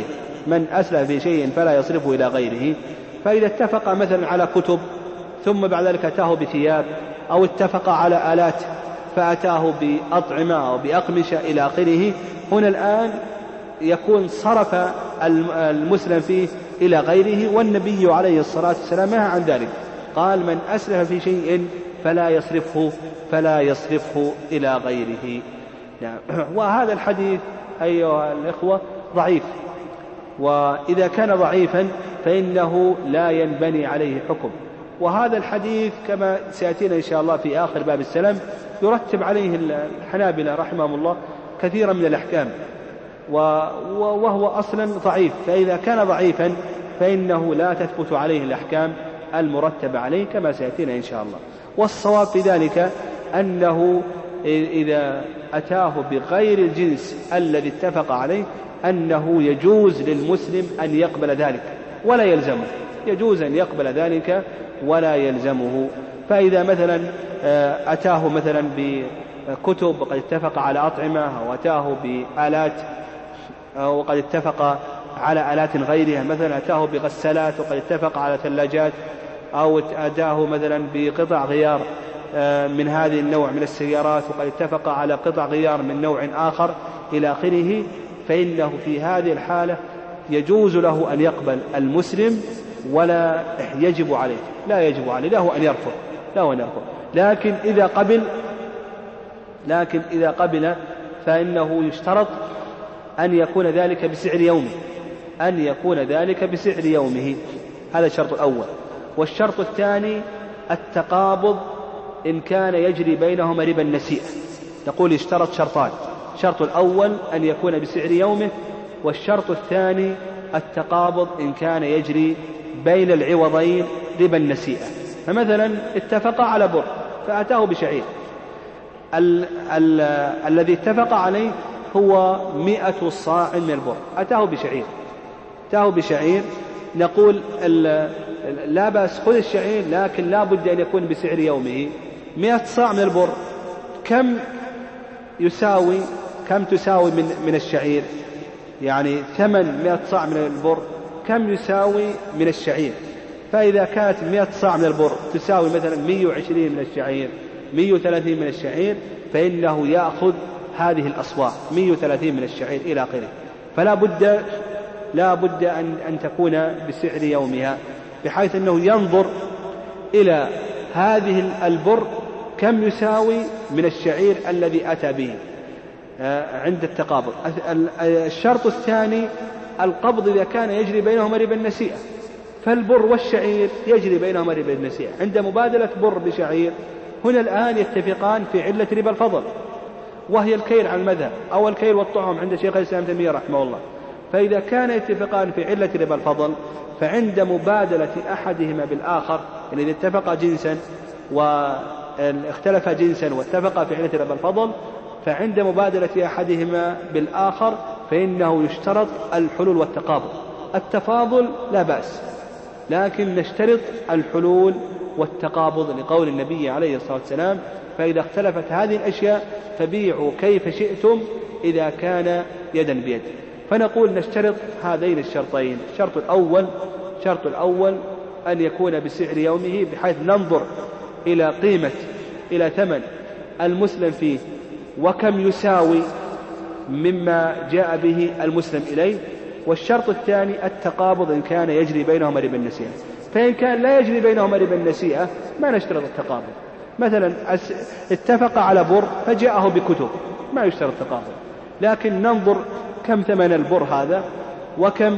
إلى غيره. فإذا اتفق مثلا على كتب ثم بعد ذلك أتاه بثياب، أو اتفق على آلات فأتاه بأطعمة أو بأقمشة إلى آخره، هنا الآن يكون صرف المسلم فيه إلى غيره، والنبي عليه الصلاة والسلام نهى عن ذلك، قال: من أسلف في شيء فلا يصرفه إلى غيره. وهذا الحديث أيها الإخوة ضعيف، وإذا كان ضعيفا فإنه لا ينبني عليه حكم. وهذا الحديث كما سيأتينا إن شاء الله في آخر باب السلام يرتب عليه الحنابلة رحمهم الله كثيرا من الأحكام، وهو أصلا ضعيف، فإذا كان ضعيفا فإنه لا تثبت عليه الأحكام المرتبة عليه كما سيأتينا إن شاء الله. والصواب في ذلك أنه إذا أتاه بغير الجنس الذي اتفق عليه أنه يجوز للمسلم أن يقبل ذلك ولا يلزمه، يجوز أن يقبل ذلك ولا يلزمه. فإذا مثلا أتاه مثلا بكتب وقد اتفق على أطعمة، أو أتاه بآلات وقد اتفق على آلات غيرها، مثلا أتاه بغسالات وقد اتفق على ثلاجات، أو أتاه مثلا بقطع غيار من هذه النوع من السيارات وقد اتفق على قطع غيار من نوع آخر، إلى آخره، فإنه في هذه الحالة يجوز له أن يقبل المسلم ولا يجب عليه، لا يجب عليه، له أن يرفض، لكن إذا قبل فإنه يشترط أن يكون ذلك بسعر يومه، هذا الشرط الأول. والشرط الثاني التقابض إن كان يجري بينهما ربا النسيئة. نقول اشترط شرطان: الشرط الأول أن يكون بسعر يومه، والشرط الثاني التقابض إن كان يجري بين العوضين ربا النسيئة. فمثلا اتفق على بر فأتاه بشعير، الذي اتفق عليه هو 100 صاع من البر، أتاه بشعير، نقول لا بأس، خذ الشعير، لكن لا بد أن يكون بسعر يومه. 100 صاع من البر كم تساوي من الشعير؟ يعني ثمن 100 صاع من البر كم يساوي من الشعير؟ فإذا كانت 100 صاع من البر تساوي مثلا 120 من الشعير، 130 من الشعير، فإنه يأخذ هذه الأصواع 130 من الشعير إلى آخره. فلا بد أن تكون بسعر يومها، بحيث أنه ينظر إلى هذه البر كم يساوي من الشعير الذي أتى به عند التقابض. الشرط الثاني القبض إذا كان يجري بينهما ربا النسيئة، فالبر والشعير يجري بينهما ربا النسيئة. عند مبادلة بر بشعير هنا الآن يتفقان في علة ربا الفضل، وهي الكيل على المذهب، أو الكيل والطعم عند شيخ الإسلام ابن تيمية رحمه الله. فإذا كان يتفقان في علة ربا الفضل، فعند مبادلة أحدهما بالآخر، يعني إذا اتفق جنسا واختلف جنسا واتفق في علة ربا الفضل، فعند مبادلة أحدهما بالآخر فإنه يشترط الحلول والتقابض. التفاضل لا بأس، لكن نشترط الحلول والتقابض لقول النبي عليه الصلاة والسلام: فإذا اختلفت هذه الأشياء فبيعوا كيف شئتم إذا كان يدا بيد. فنقول نشترط هذين الشرطين: الشرط الأول أن يكون بسعر يومه، بحيث ننظر إلى ثمن المسلم فيه وكم يساوي مما جاء به المسلم إليه. والشرط الثاني التقابض إن كان يجري بينهما ربا النسيئة. فإن كان لا يجري بينهما ربا النسيئة ما نشترط التقابض. مثلا اتفق على بر فجاءه بكتب، ما يشترط التقابض، لكن ننظر كم ثمن البر هذا، وكم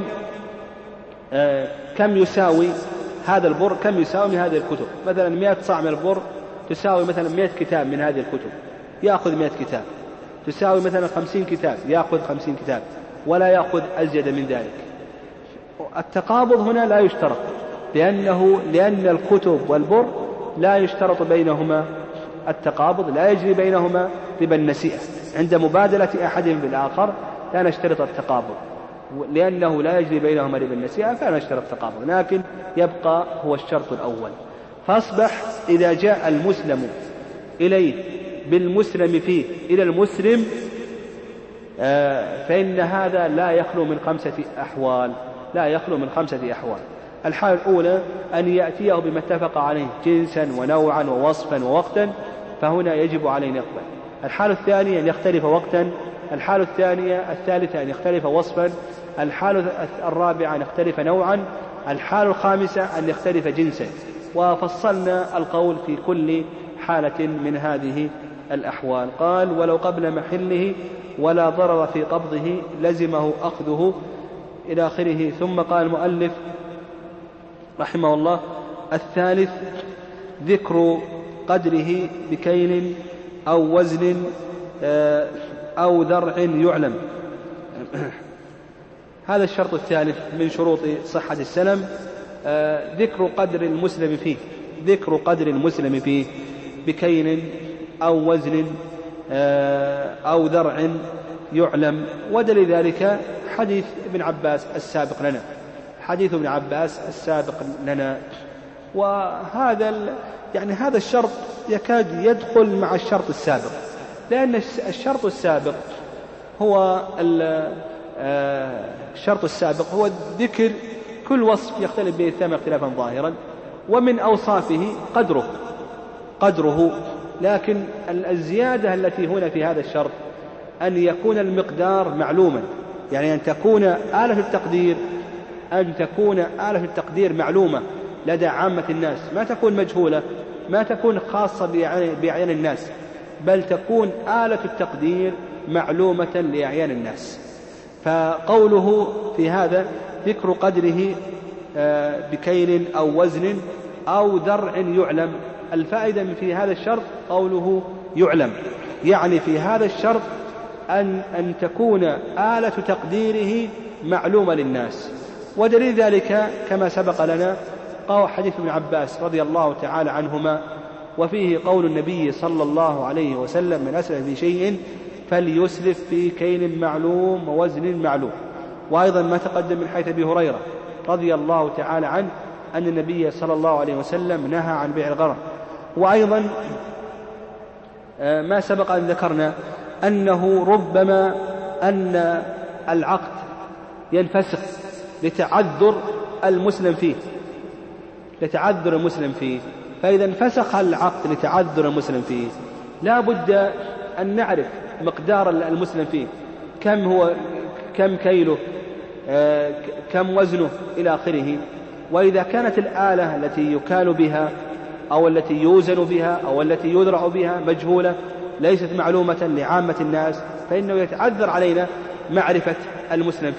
كم يساوي هذا البر، كم يساوي من هذه الكتب. مثلا 100 صاع من البر تساوي مثلا 100 كتاب من هذه الكتب، يأخذ 100 كتاب. تساوي مثلا 50 كتاب، يأخذ 50 كتاب، ولا يأخذ أزيد من ذلك. التقابض هنا لا يشترط، لأن الكتب والبر لا يشترط بينهما التقابض، لا يجري بينهما ربا النسيئة. عند مبادلة أحدهم بالآخر لا نشترط التقابض، لأنه لا يجري بينهما ربا النسيئة فلا نشترط التقابض، لكن يبقى هو الشرط الأول. فأصبح إذا جاء المسلم إليه بالمسلم فيه إلى المسلم، فإن هذا لا يخلو من 5 أحوال. الحالة الأولى أن يأتيه بما اتفق عليه جنسا ونوعا ووصفا ووقتا، فهنا يجب عليه أن يقبل. الحالة الثانية أن يختلف وقتا. الحالة الثالثة أن يختلف وصفا. الحالة الرابعة أن يختلف نوعا. الحالة الخامسة أن يختلف جنسا. وفصلنا القول في كل حالة من هذه الأحوال. قال: ولو قبل محله ولا ضرر في قبضه لزمه أخذه إلى آخره. ثم قال المؤلف رحمه الله: الثالث ذكر قدره بكيل أو وزن أو ذرع يعلم. هذا الشرط الثالث من شروط صحة السلم، ذكر قدر المسلم فيه بكيل أو وزن أو ذرع يعلم. ودليل ذلك حديث ابن عباس السابق لنا. وهذا هذا الشرط يكاد يدخل مع الشرط السابق، لأن الشرط السابق هو ذكر كل وصف يختلف به الثمن اختلافا ظاهرا، ومن أوصافه قدره. لكن الزيادة التي هنا في هذا الشرط أن يكون المقدار معلوما، يعني أن تكون آلة التقدير معلومة لدى عامة الناس، ما تكون مجهولة، ما تكون خاصة بأعيان الناس، بل تكون آلة التقدير معلومة لأعيان الناس. فقوله في هذا ذكر قدره بكيل أو وزن أو درع يعلم، الفائدة في هذا الشرط قوله يعلم، يعني في هذا الشرط أن تكون آلة تقديره معلومة للناس. ودليل ذلك كما سبق لنا حديث ابن عباس رضي الله تعالى عنهما، وفيه قول النبي صلى الله عليه وسلم: من أسلف في شيء فليسلف في كيل معلوم ووزن معلوم. وأيضا ما تقدم من حيث أبي هريرة رضي الله تعالى عنه أن النبي صلى الله عليه وسلم نهى عن بيع الغرر. وأيضا ما سبق أن ذكرنا أنه ربما أن العقد ينفسخ لتعذر المسلم فيه، فإذا انفسخ العقد لتعذر المسلم فيه لا بد أن نعرف مقدار المسلم فيه، كم كيله، كم وزنه إلى آخره. وإذا كانت الآلة التي يكال بها أو التي يوزن بها أو التي يذرع بها مجهولة ليست معلومة لعامة الناس، فإنه يتعذر علينا معرفة المسلم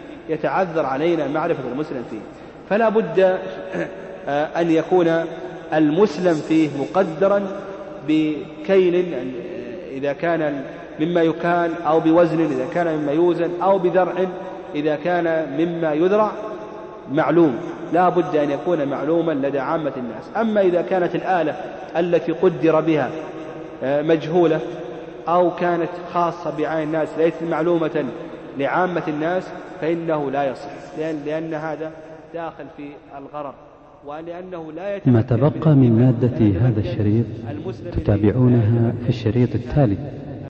فيه. فلا بد أن يكون المسلم فيه مقدرا بكيل إذا كان مما يكال، أو بوزن إذا كان مما يوزن، أو بذرع إذا كان مما يذرع، معلوم، لا بد أن يكون معلوما لدى عامة الناس. أما إذا كانت الآلة التي قدر بها مجهولة أو كانت خاصة بعين الناس ليست معلومة لعامة الناس فإنه لا يصح، لأن هذا داخل في الغرر، ولأنه لا ما تبقى من مادة هذا الشريط تتابعونها في الشريط التالي.